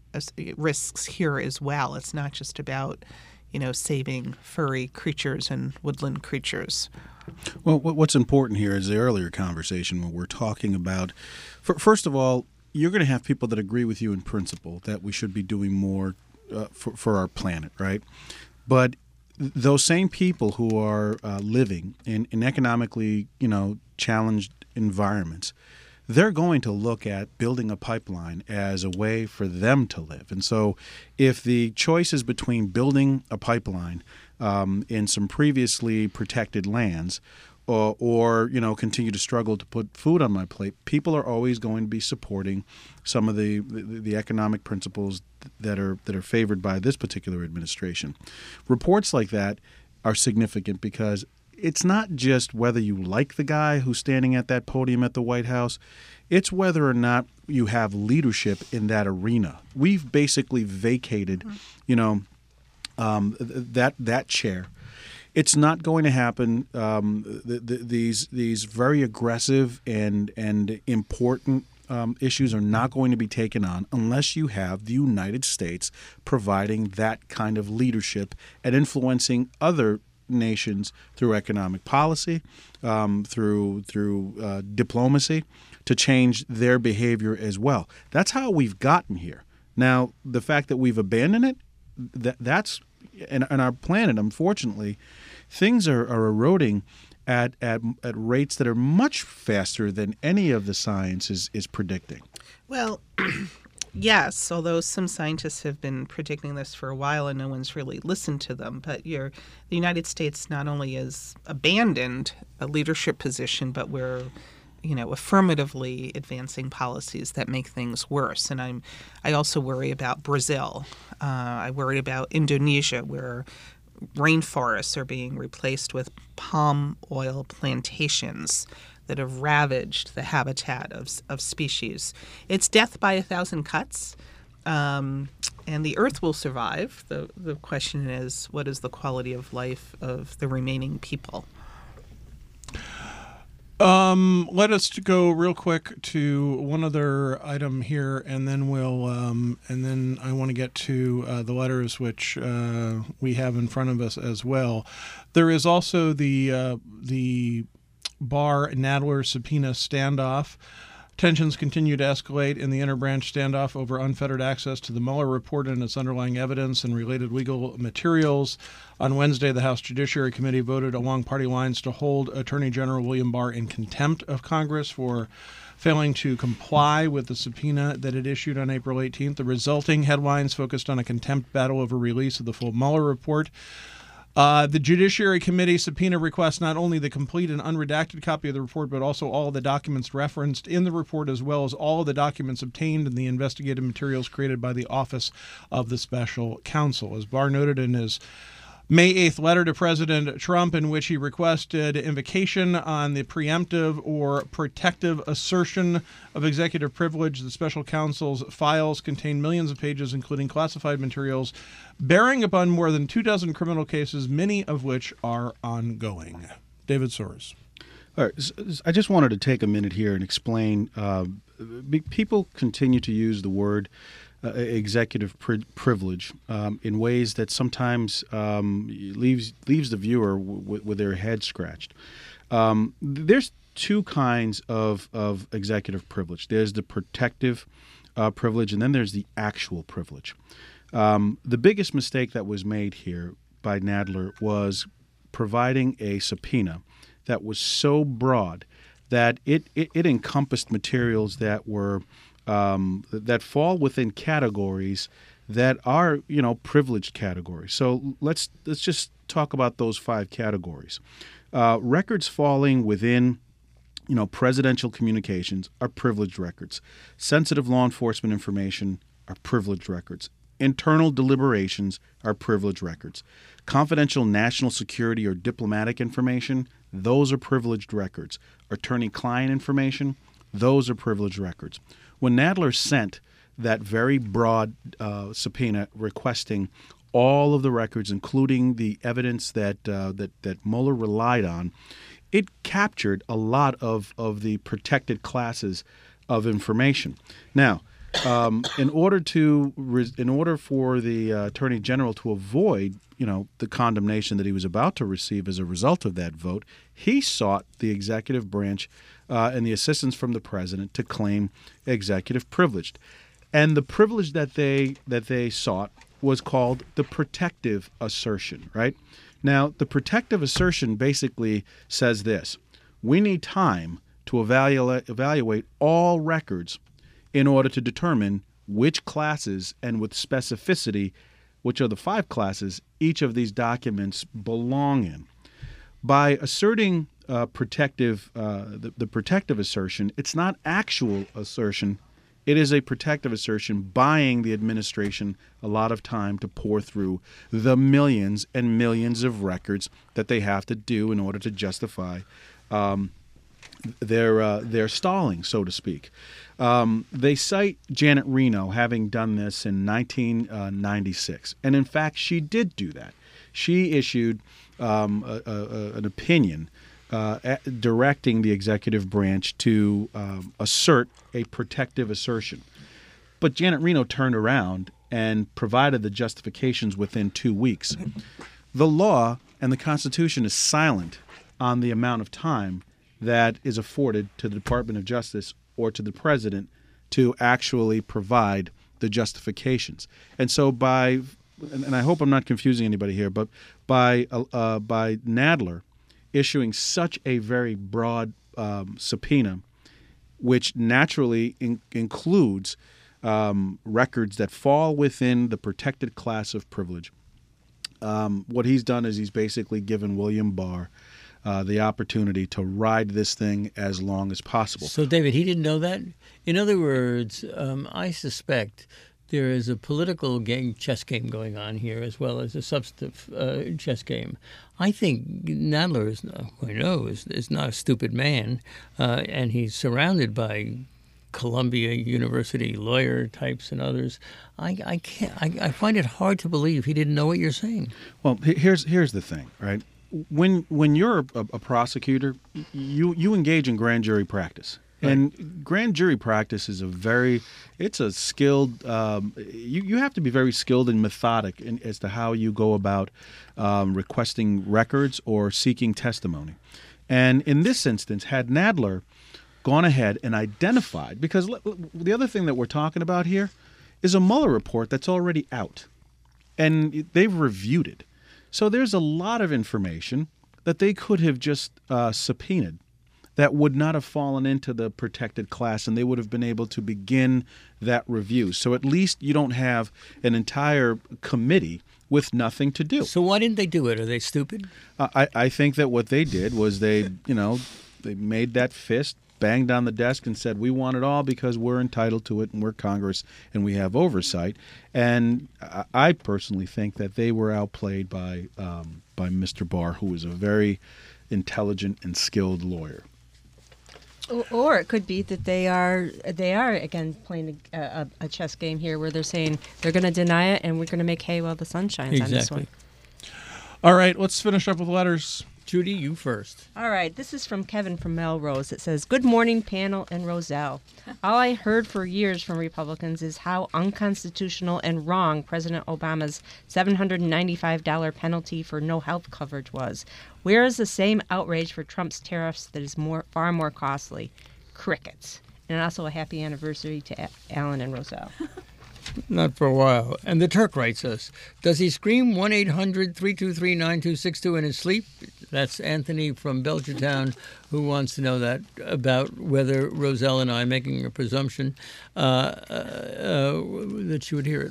risks here as well. It's not just about, you know, saving furry creatures and woodland creatures. Well, what- what's important here is the earlier conversation when we're talking about, fir- first of all, you're going to have people that agree with you in principle that we should be doing more uh, for, for our planet, right? But th- those same people who are uh, living in, in economically, you know, challenged environments, they're going to look at building a pipeline as a way for them to live. And so if the choice is between building a pipeline um, in some previously protected lands or, or, you know, continue to struggle to put food on my plate, people are always going to be supporting some of the, the, the economic principles that are that are favored by this particular administration. Reports like that are significant because it's not just whether you like the guy who's standing at that podium at the White House. It's whether or not you have leadership in that arena. We've basically vacated, you know, um, th- that that chair. It's not going to happen. Um, th- th- these these very aggressive and and important um, issues are not going to be taken on unless you have the United States providing that kind of leadership and influencing other nations through economic policy, um, through through uh, diplomacy, to change their behavior as well. That's how we've gotten here. Now, the fact that we've abandoned it, that that's and, and our planet, unfortunately, things are, are eroding at, at at rates that are much faster than any of the science is, is predicting. Well, yes, although some scientists have been predicting this for a while and no one's really listened to them. But you're, the United States not only has abandoned a leadership position, but we're, you know, affirmatively advancing policies that make things worse. And I'm, I also worry about Brazil. Uh, I worry about Indonesia, where rainforests are being replaced with palm oil plantations that have ravaged the habitat of, of species. It's death by a thousand cuts. um, and the Earth will survive. The, the question is, what is the quality of life of the remaining people? Um, let us go real quick to one other item here, and then we'll, um, and then I want to get to uh, the letters which uh, we have in front of us as well. There is also the uh, the Barr Nadler subpoena standoff. Tensions continue to escalate in the interbranch standoff over unfettered access to the Mueller report and its underlying evidence and related legal materials. On Wednesday, the House Judiciary Committee voted along party lines to hold Attorney General William Barr in contempt of Congress for failing to comply with the subpoena that it issued on April eighteenth. The resulting headlines focused on a contempt battle over release of the full Mueller report. Uh, the Judiciary Committee subpoena requests not only the complete and unredacted copy of the report, but also all of the documents referenced in the report, as well as all of the documents obtained in the investigative materials created by the Office of the Special Counsel. As Barr noted in his May eighth letter to President Trump, in which he requested invocation on the preemptive or protective assertion of executive privilege, the special counsel's files contain millions of pages, including classified materials, bearing upon more than two dozen criminal cases, many of which are ongoing. David Soares. All right, I just wanted to take a minute here and explain. Uh, people continue to use the word Uh, executive pri- privilege um, in ways that sometimes um, leaves leaves the viewer w- with their head scratched. Um, there's two kinds of, of executive privilege. There's the protective uh, privilege, and then there's the actual privilege. Um, the biggest mistake that was made here by Nadler was providing a subpoena that was so broad that it, it, it encompassed materials that were Um, that fall within categories that are, you know, privileged categories. So let's let's just talk about those five categories. Uh, records falling within, you know, presidential communications are privileged records. Sensitive law enforcement information are privileged records. Internal deliberations are privileged records. Confidential national security or diplomatic information, those are privileged records. Attorney-client information, those are privileged records. When Nadler sent that very broad uh, subpoena requesting all of the records, including the evidence that uh, that that Mueller relied on, it captured a lot of, of the protected classes of information. Now, um, in order to in order for the uh, Attorney General to avoid, you know, the condemnation that he was about to receive as a result of that vote, he sought the executive branch uh, and the assistance from the president to claim executive privilege. And the privilege that they that they sought was called the protective assertion, right? Now, the protective assertion basically says this: we need time to evaluate evaluate all records in order to determine which classes and with specificity, which are the five classes, each of these documents belong in. By asserting uh, protective, uh, the, the protective assertion, it's not actual assertion. It is a protective assertion, buying the administration a lot of time to pour through the millions and millions of records that they have to do in order to justify um, their uh, their stalling, so to speak. Um, they cite Janet Reno having done this in nineteen ninety-six, and in fact, she did do that. She issued um, a, a, an opinion uh, at, directing the executive branch to um, assert a protective assertion. But Janet Reno turned around and provided the justifications within two weeks. The law and the Constitution is silent on the amount of time that is afforded to the Department of Justice or to the president to actually provide the justifications. And so by, and I hope I'm not confusing anybody here, but by uh, by Nadler issuing such a very broad um, subpoena, which naturally in, includes um, records that fall within the protected class of privilege, um, what he's done is he's basically given William Barr Uh, the opportunity to ride this thing as long as possible. So, David, he didn't know that? In other words, um, I suspect there is a political game, chess game going on here as well as a substantive uh, chess game. I think Nadler is not, I know, is, is not a stupid man, uh, and he's surrounded by Columbia University lawyer types and others. I, I can't. I, I find it hard to believe he didn't know what you're saying. Well, he- here's here's the thing, right? When when you're a, a prosecutor, you you engage in grand jury practice. Right. And grand jury practice is a very, it's a skilled, um, you, you have to be very skilled and methodic in, as to how you go about um, requesting records or seeking testimony. And in this instance, had Nadler gone ahead and identified, because l- l- the other thing that we're talking about here is a Mueller report that's already out. And they've reviewed it. So there's a lot of information that they could have just uh, subpoenaed that would not have fallen into the protected class, and they would have been able to begin that review. So at least you don't have an entire committee with nothing to do. So why didn't they do it? Are they stupid? Uh, I, I think that what they did was they, you know, they made that fist, banged on the desk and said, we want it all because we're entitled to it and we're Congress and we have oversight. And I, I personally think that they were outplayed by um, by Mister Barr, who is a very intelligent and skilled lawyer. Or, or it could be that they are they are again playing a, a, a chess game here, where they're saying they're going to deny it and we're going to make hay while the sun shines on this one. Exactly. All right, let's finish up with letters. Judy, you first. All right, this is from Kevin from Melrose. It says, "Good morning, panel and Roselle. All I heard for years from Republicans is how unconstitutional and wrong President Obama's seven hundred ninety-five dollars penalty for no health coverage was. Where is the same outrage for Trump's tariffs that is more far more costly? Crickets." And also a happy anniversary to A- Alan and Roselle. Not for a while. And the Turk writes us, does he scream one eight hundred three two three nine two six two in his sleep? That's Anthony from Belchertown, who wants to know that about whether Roselle and I, making a presumption, uh, uh, uh, that she would hear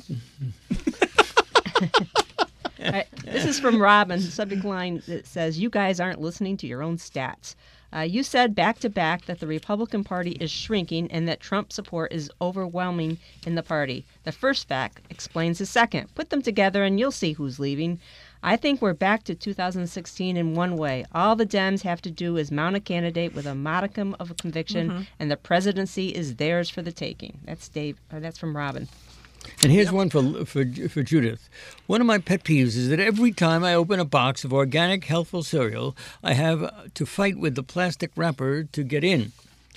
it. All right, this is from Robin. Subject line that says, "You guys aren't listening to your own stats. Uh, you said back to back that the Republican Party is shrinking and that Trump support is overwhelming in the party. The first fact explains the second. Put them together and you'll see who's leaving. I think we're back to two thousand sixteen in one way. All the Dems have to do is mount a candidate with a modicum of a conviction, mm-hmm. and the presidency is theirs for the taking." That's Dave. Or that's from Robin. And here's one for, for for Judith. One of my pet peeves is that every time I open a box of organic, healthful cereal, I have to fight with the plastic wrapper to get in.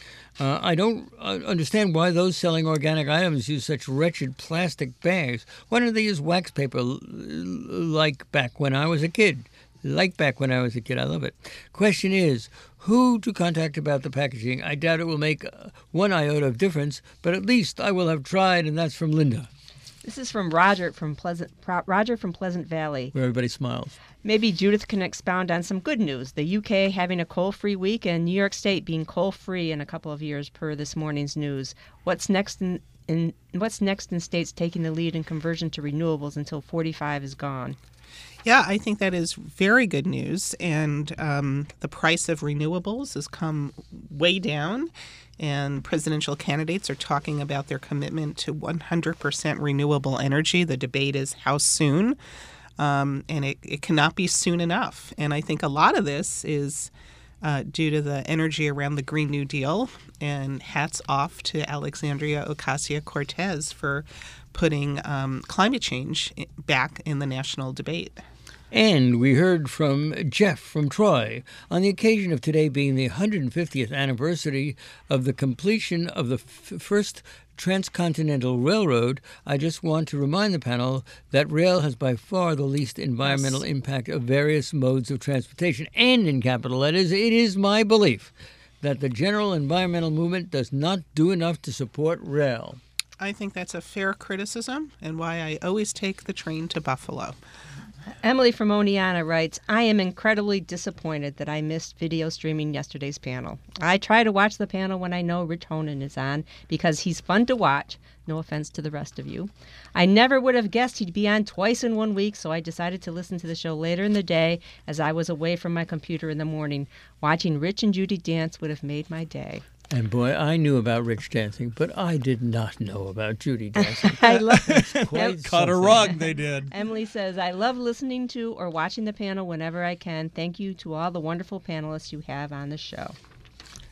Uh, I don't uh, understand why those selling organic items use such wretched plastic bags. Why don't they use wax paper l- like back when I was a kid? Like back when I was a kid. I love it. Question is, who to contact about the packaging? I doubt it will make uh, one iota of difference, but at least I will have tried, and that's from Linda. This is from Roger from Pleasant Roger from Pleasant Valley. Where everybody smiles. Maybe Judith can expound on some good news. The U K having a coal-free week and New York State being coal-free in a couple of years per this morning's news. What's next in, in what's next in states taking the lead in conversion to renewables until forty-five is gone? Yeah, I think that is very good news. And um, the price of renewables has come way down. And presidential candidates are talking about their commitment to one hundred percent renewable energy. The debate is how soon. Um, and it, it cannot be soon enough. And I think a lot of this is uh, due to the energy around the Green New Deal. And hats off to Alexandria Ocasio-Cortez for putting um, climate change back in the national debate. And we heard from Jeff from Troy. On the occasion of today being the one hundred fiftieth anniversary of the completion of the f- first transcontinental railroad, I just want to remind the panel that rail has by far the least environmental yes. impact of various modes of transportation. And in capital letters, it is my belief that the general environmental movement does not do enough to support rail. I think that's a fair criticism and why I always take the train to Buffalo. Emily from Oneonta writes, "I am incredibly disappointed that I missed video streaming yesterday's panel. I try to watch the panel when I know Rich Honan is on because he's fun to watch. No offense to the rest of you. I never would have guessed he'd be on twice in one week, so I decided to listen to the show later in the day as I was away from my computer in the morning. Watching Rich and Judy dance would have made my day." And boy, I knew about Rich dancing, but I did not know about Judy dancing. I love quite Cut a rug, they did. Emily says, "I love listening to or watching the panel whenever I can. Thank you to all the wonderful panelists you have on the show."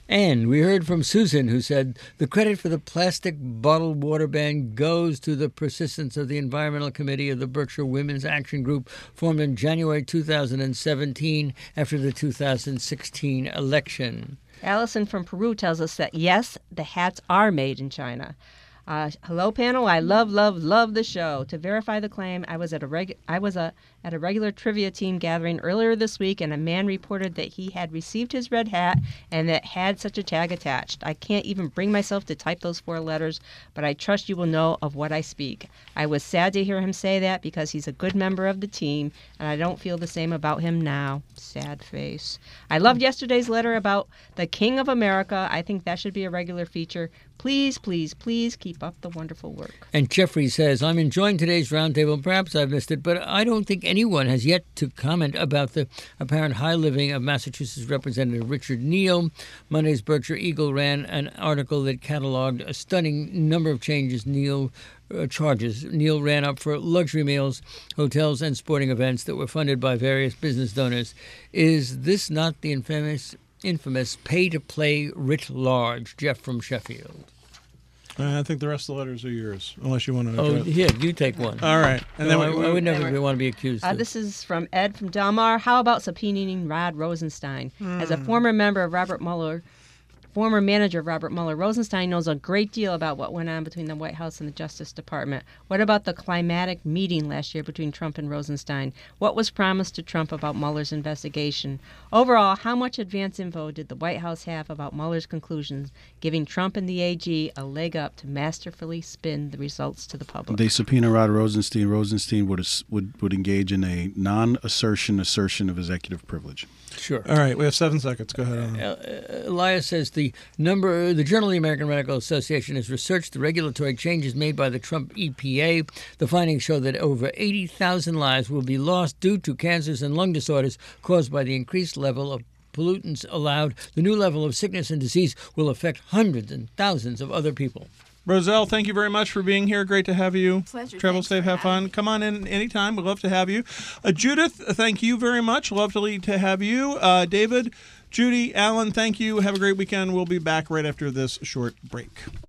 And we heard from Susan, who said the credit for the plastic bottled water ban goes to the persistence of the Environmental Committee of the Berkshire Women's Action Group, formed in January two thousand seventeen after the two thousand sixteen election. Allison from Peru tells us that, yes, the hats are made in China. Uh, hello, panel. I love, love, love the show. To verify the claim, I was at a reg- I was a at a regular trivia team gathering earlier this week, and a man reported that he had received his red hat and that had such a tag attached. I can't even bring myself to type those four letters, but I trust you will know of what I speak. I was sad to hear him say that because he's a good member of the team, and I don't feel the same about him now. Sad face. I loved yesterday's letter about the King of America. I think that should be a regular feature. Please, please, please keep up the wonderful work. And Jeffrey says, I'm enjoying today's roundtable. Perhaps I've missed it, but I don't think anyone has yet to comment about the apparent high living of Massachusetts Representative Richard Neal. Monday's Berkshire Eagle ran an article that cataloged a stunning number of changes Neal uh, charges. Neal ran up for luxury meals, hotels, and sporting events that were funded by various business donors. Is this not the infamous infamous pay-to-play writ large? Jeff from Sheffield. Uh, I think the rest of the letters are yours, unless you want to. Oh, address- yeah, you take one. All right. And No, then I, we, I would we- never want to be accused Uh, of. this is from Ed from Delmar. How about subpoenaing Rod Rosenstein? As a former member of Robert Mueller, former manager of Robert Mueller, Rosenstein knows a great deal about what went on between the White House and the Justice Department. What about the climatic meeting last year between Trump and Rosenstein? What was promised to Trump about Mueller's investigation? Overall, how much advance info did the White House have about Mueller's conclusions, giving Trump and the A G a leg up to masterfully spin the results to the public? They subpoena Rod Rosenstein. Rosenstein would, would would engage in a non-assertion assertion of executive privilege. Sure. all right, we have seven seconds. Go ahead. Alan. Uh, Elias says the number, the Journal of the American Medical Association has researched the regulatory changes made by the Trump E P A. The findings show that over eighty thousand lives will be lost due to cancers and lung disorders caused by the increased level of pollutants allowed. The new level of sickness and disease will affect hundreds and thousands of other people. Roselle, thank you very much for being here. Great to have you. Pleasure. Travel Thanks safe, for have having fun. me. Come on in anytime. We'd love to have you. Uh, Judith, thank you very much. Lovely to have you. Uh, David, Judy, Alan, thank you. Have a great weekend. We'll be back right after this short break.